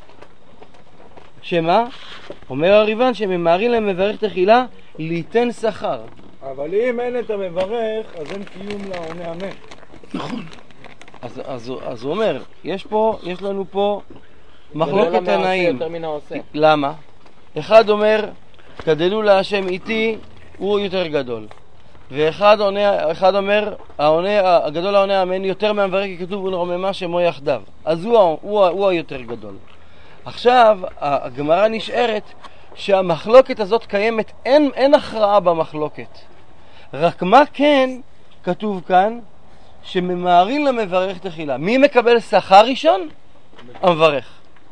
שמה? אומר הריב"ן שממהרין למברך תחילה ליתן שכר. אבל אם אין את המברך, אז אין קיום לעונה אמן. נכון. אז, אז, אז הוא אומר, יש פה, יש לנו פה גדול מחלוקת המעשה תנאים. יותר מן העושה. למה? אחד אומר, כדלו להשם איתי, הוא יותר גדול. ואחד עונה, אחד אומר, העונה, הגדול העונה אמן יותר מהמברך, כי כתוב ונרוממה שמו יחדיו. אז הוא, הוא, הוא, הוא היותר גדול. עכשיו, הגמרא נשארת שהמחלוקת הזאת קיימת, אין, אין הכרעה במחלוקת. רק מה כן כתוב כאן? שממהרין למברך תחילה. מי מקבל שכר ראשון? המברך.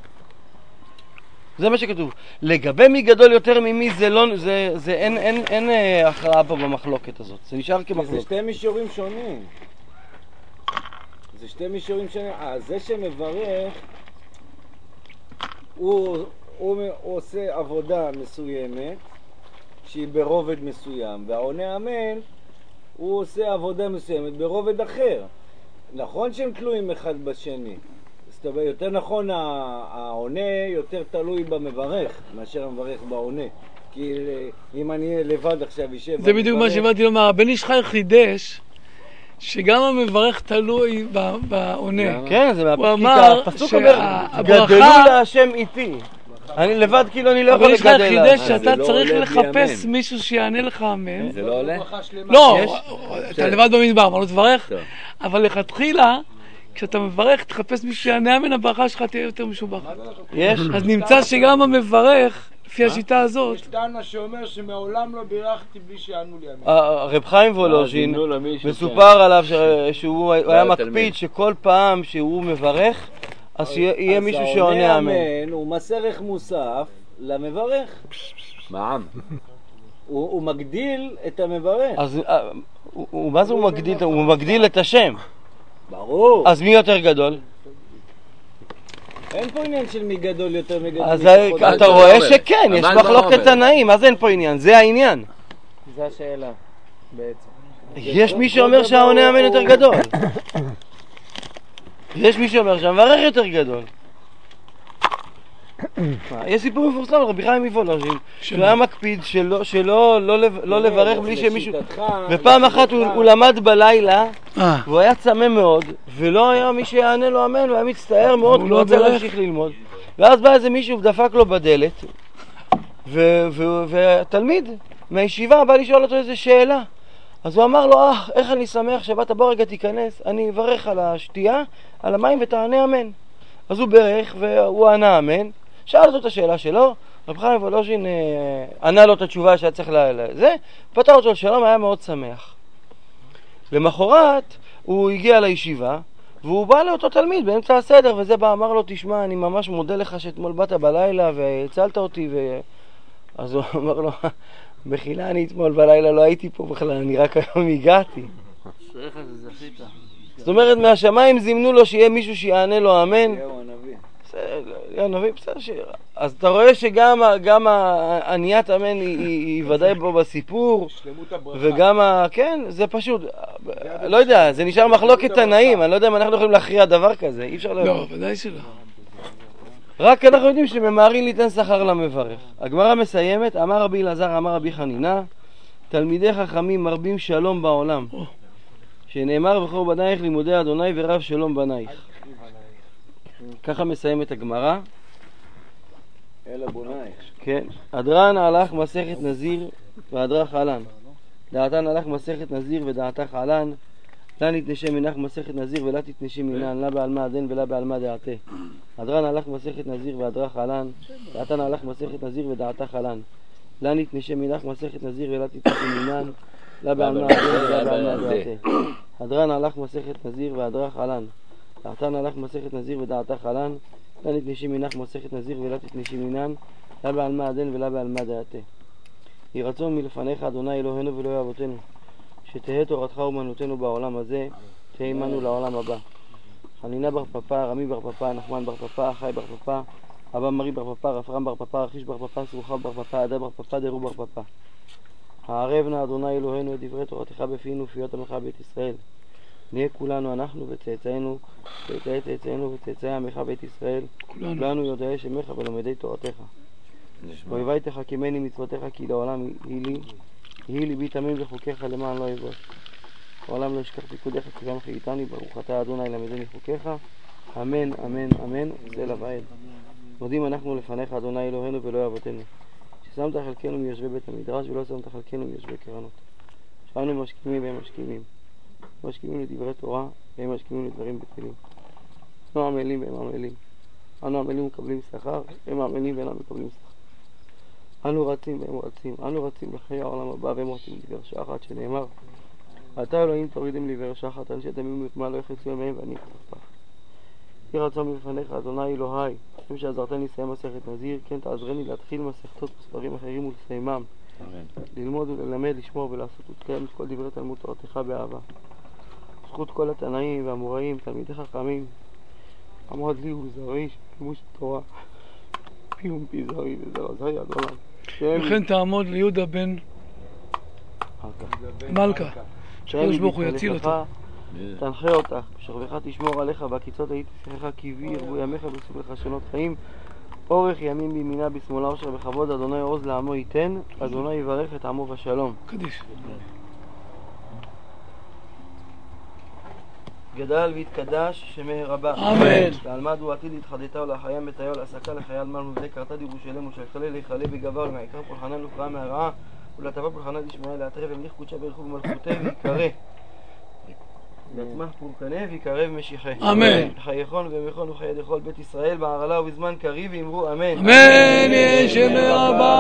זה מה שכתוב. לגבי מי גדול יותר ממי זה לא, זה, זה אין, אין, אין, אין הכרעה פה במחלוקת הזאת. זה נשאר כמחלוקת. זה שתי מישורים שונים. זה שתי מישורים שונים. אה, זה שמברך, הוא, הוא, הוא עושה עבודה מסוימת, שהיא ברובד מסוים, והעונה אמן, הוא עושה עבודה מסוימת ברובד אחר. נכון שהם תלויים אחד בשני. זאת אומרת, יותר נכון, העונה יותר תלוי במברך מאשר המברך בעונה. כי אם אני לבד עכשיו יישב... זה בדיוק מה שבאתי לומר. הבן איש חי חידש שגם המברך תלוי בעונה. כן, זה הוא אמר הפסוק אומר, גדלו שהברכה... להשם איתי. אני לבד כאילו אני לא יכול הבן איש חי לגדל. חידש זה שאתה לא צריך עולה בלי לחפש אמן. מישהו שיענה לך אמן. זה לא עולה? לא, יש? אתה לבד במדבר, אבל לא תברך. טוב. אבל לכתחילה, כשאתה מברך, תחפש מישהו שיענה אמן, הברכה שלך תהיה יותר משובחת. יש? אז נמצא שגם המברך, לפי השיטה הזאת, יש טענה שאומר שמעולם לא בירכתי בלי שיענו לי אמן. הרב חיים וולוז'ין, זימנו למישהו, מסופר עליו ש- שהוא היה התלמיד. מקפיד שכל פעם שהוא מברך, אז שיהיה יהיה מישהו שעונה אמן. אמן, הוא מס ערך מוסף למברך. מע"מ. הוא, הוא מגדיל את המברך. אז אה, הוא- הוא- מה זה הוא מגדיל? הוא מגדיל את השם. ברור. אז מי יותר גדול? אין פה עניין של מי גדול יותר מי גדול. אז מי פחות אתה גדול. רואה אומר? שכן, יש אבל מה מחלוקת אומר? תנאים, אז אין פה עניין, זה העניין. זה השאלה, בעצם. יש מי שאומר שהעונה אמן יותר גדול. יש מי שאומר שהמברך יותר גדול. יש סיפור מפורסם על רבי חיים מוולוז'ין, שהוא היה מקפיד שלא- שלא לא לב- לא לברך בלי שמישהו... לשיטתך, ופעם אחת הוא לשיטתך, הוא למד בלילה, אה, והוא היה צמא מאוד, ולא היה מי שיענה לו אמן, והיה מצטער מאוד, הוא הוא לא לא רצה בירך. להמשיך ללמוד. ואז בא איזה מישהו ודפק לו בדלת, ו- ו- והתלמיד מהישיבה בא לשאול אותו איזה שאלה. אז הוא אמר לו, אה, איך אני שמח שבאת, בוא רגע תיכנס, אני אברך על השתייה, על המים ותענה אמן. אז הוא ברך והוא ענה אמן, שאל אותו את השאלה שלו, רב חיים וולוז'ין אה, ענה לו את התשובה שהיה צריך לזה, פתר אותו לשלום, היה מאוד שמח. למחרת הוא הגיע לישיבה, והוא בא לאותו תלמיד באמצע הסדר, וזה בא, אמר לו, תשמע, אני ממש מודה לך שאתמול באת בלילה והצלת אותי, ו... אז הוא אמר לו, בחילה, אני אתמול בלילה לא הייתי פה בכלל, אני רק היום הגעתי. זאת אומרת, מהשמיים זימנו לו שיהיה מישהו שיענה לו אמן. יהו הנביא. בסדר, הנביא, בסדר ש... אז אתה רואה שגם גם העניית אמן היא, היא, היא ודאי פה בסיפור, שלמות הברכה. וגם ה... כן, זה פשוט, לא יודע, זה נשאר מחלוקת תנאים, אני לא יודע אם אנחנו יכולים להכריע דבר כזה, אי אפשר להבין. לא, ודאי שלא. רק אנחנו יודעים שממהרים ליתן שכר למברך. הגמרא מסיימת, אמר רבי אלעזר, אמר רבי חנינא, תלמידי חכמים מרבים שלום בעולם, שנאמר בכור בנייך לימודי אדוני ורב שלום בנייך. ככה מסיימת הגמרא. אלא בונייך. כן. הדרן הלך מסכת נזיר והדרך עלן. דעתן הלך מסכת נזיר ודעתך עלן. לה נתנשם מנך מסכת נזיר ולה תתנשם מנן, לה בעלמא הדין ולה בעלמא דעתה. הדרן הלך מסכת נזיר והדרך עלן. דעתן הלך מסכת נזיר ודעתך עלן. לה נתנשם מנך מסכת נזיר ולה תתנשם מנן, לה בעלמא הדין ולה בעלמא דעתה. הדרן הלך מסכת נזיר והדרך עלן. דעתן הלך מסכת נזיר ודעתך עלן. לה נתנשם מנך מסכת נזיר ולה תתנשם מנן, לה בעלמא הדין ולה בעלמא דעתה. יהי רצון מלפניך אדוני אלוהינו ואלוהי אבותינו, שתהא תורתך אומנותנו בעולם הזה, תהא עמנו לעולם הבא. חנינה בר פפא, רמי בר פפא, נחמן בר פפא, חי בר פפא, אבא מרי בר פפא, רפרם בר פפא, רכיש בר פפא, סרוחה בר פפא, עדה בר פפא, דרו בר פפא. הערב נא אדוני אלוהינו את דברי תורתך בפינו ופיות עמך בית ישראל, נהיה כולנו אנחנו וצאצאינו, צאצאי צאצאינו וצאצאי עמך בית ישראל, כולנו. כולנו יודעי שמך ולומדי תורתך. ואויבי תחכימני מצוותיך כי לעולם היא לי, יהי ליבי תמים בחוקיך למען לא אבוש. העולם לא ישכח פיקודיך ציוון חייתני, ברוך אתה אדוני למדני חוקיך, אמן אמן אמן זה לבעד. מודים אנחנו לפניך אדוני אלוהינו ולא אבותינו, ששמת חלקנו מיושבי בית המדרש ולא שמת חלקנו מיושבי קרנות. שאנו משכימים והם משכימים, משכימים לדברי תורה והם משכימים לדברים בטלים. אנו עמלים והם עמלים, אנו עמלים ומקבלים שכר, הם עמלים ואינם מקבלים שכר. אנו רצים והם רצים, אנו רצים לחיי העולם הבא והם רצים לדבר שחת, שנאמר אתה אלוהים תורידם לדבר שחת, אנשי דמים ותמה לא יחצו ימיהם ואני אכפך. יהי רצון מלפניך אדוני אלוהי, שם שעזרתני לסיים מסכת נזיר, כן תעזרני להתחיל מסכתות בספרים אחרים ולסיימם, ללמוד וללמד, לשמור ולעשות ולקיים את כל דברי תלמוד תורתך באהבה. זכות כל התנאים והאמוראים, תלמידי חכמים, עמוד לי ובזרעי שלימוש תורה, פי ומפי זרעי וזרע זרעי עד עולם. וכן תעמוד ליהודה בן מלכה, שקדוש ברוך הוא יציל אותו. תנחה אותך, בשכבך תשמור עליך, בהקיצות הייתי שיחך כי בי ירבו ימיך בסוף לך שנות חיים, אורך ימים בימינה בשמאלה אושר בכבוד, אדוני עוז לעמו ייתן, אדוני יברך את עמו בשלום. קדיש. גדל והתקדש שמי רבה. אמן. לעלמד הוא עתיד התחדתה ולחיים בתאיה ולעסקה לחייל מל מבנה קרתה דירושלם ושלחלה להיכלה בגבה ולמעיקר פולחנה לפרעה מהרעה ולטבע פולחנה דשמעיה לאתרה ומליך קודשה ברכו במלכותה ויקרא ויצמח פורקנה ויקרב משיחה. אמן. חייכון ומכון וחיי דכל בית ישראל בערלה ובזמן קריב ואמרו אמן. אמן. ישמי רבה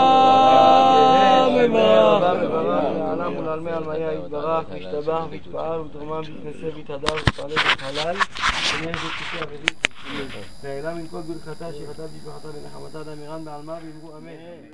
מברך לעולם ולעלמי עלמיה יתברך וישתבח ויתפאר ותרומם ויתנסה ויתהדר ויתעלה וחלל ונהיה זו ודית והעלה מן כל ברכתה שירתה בברכתה ונחמתה דמירן בעלמה ואמרו אמן.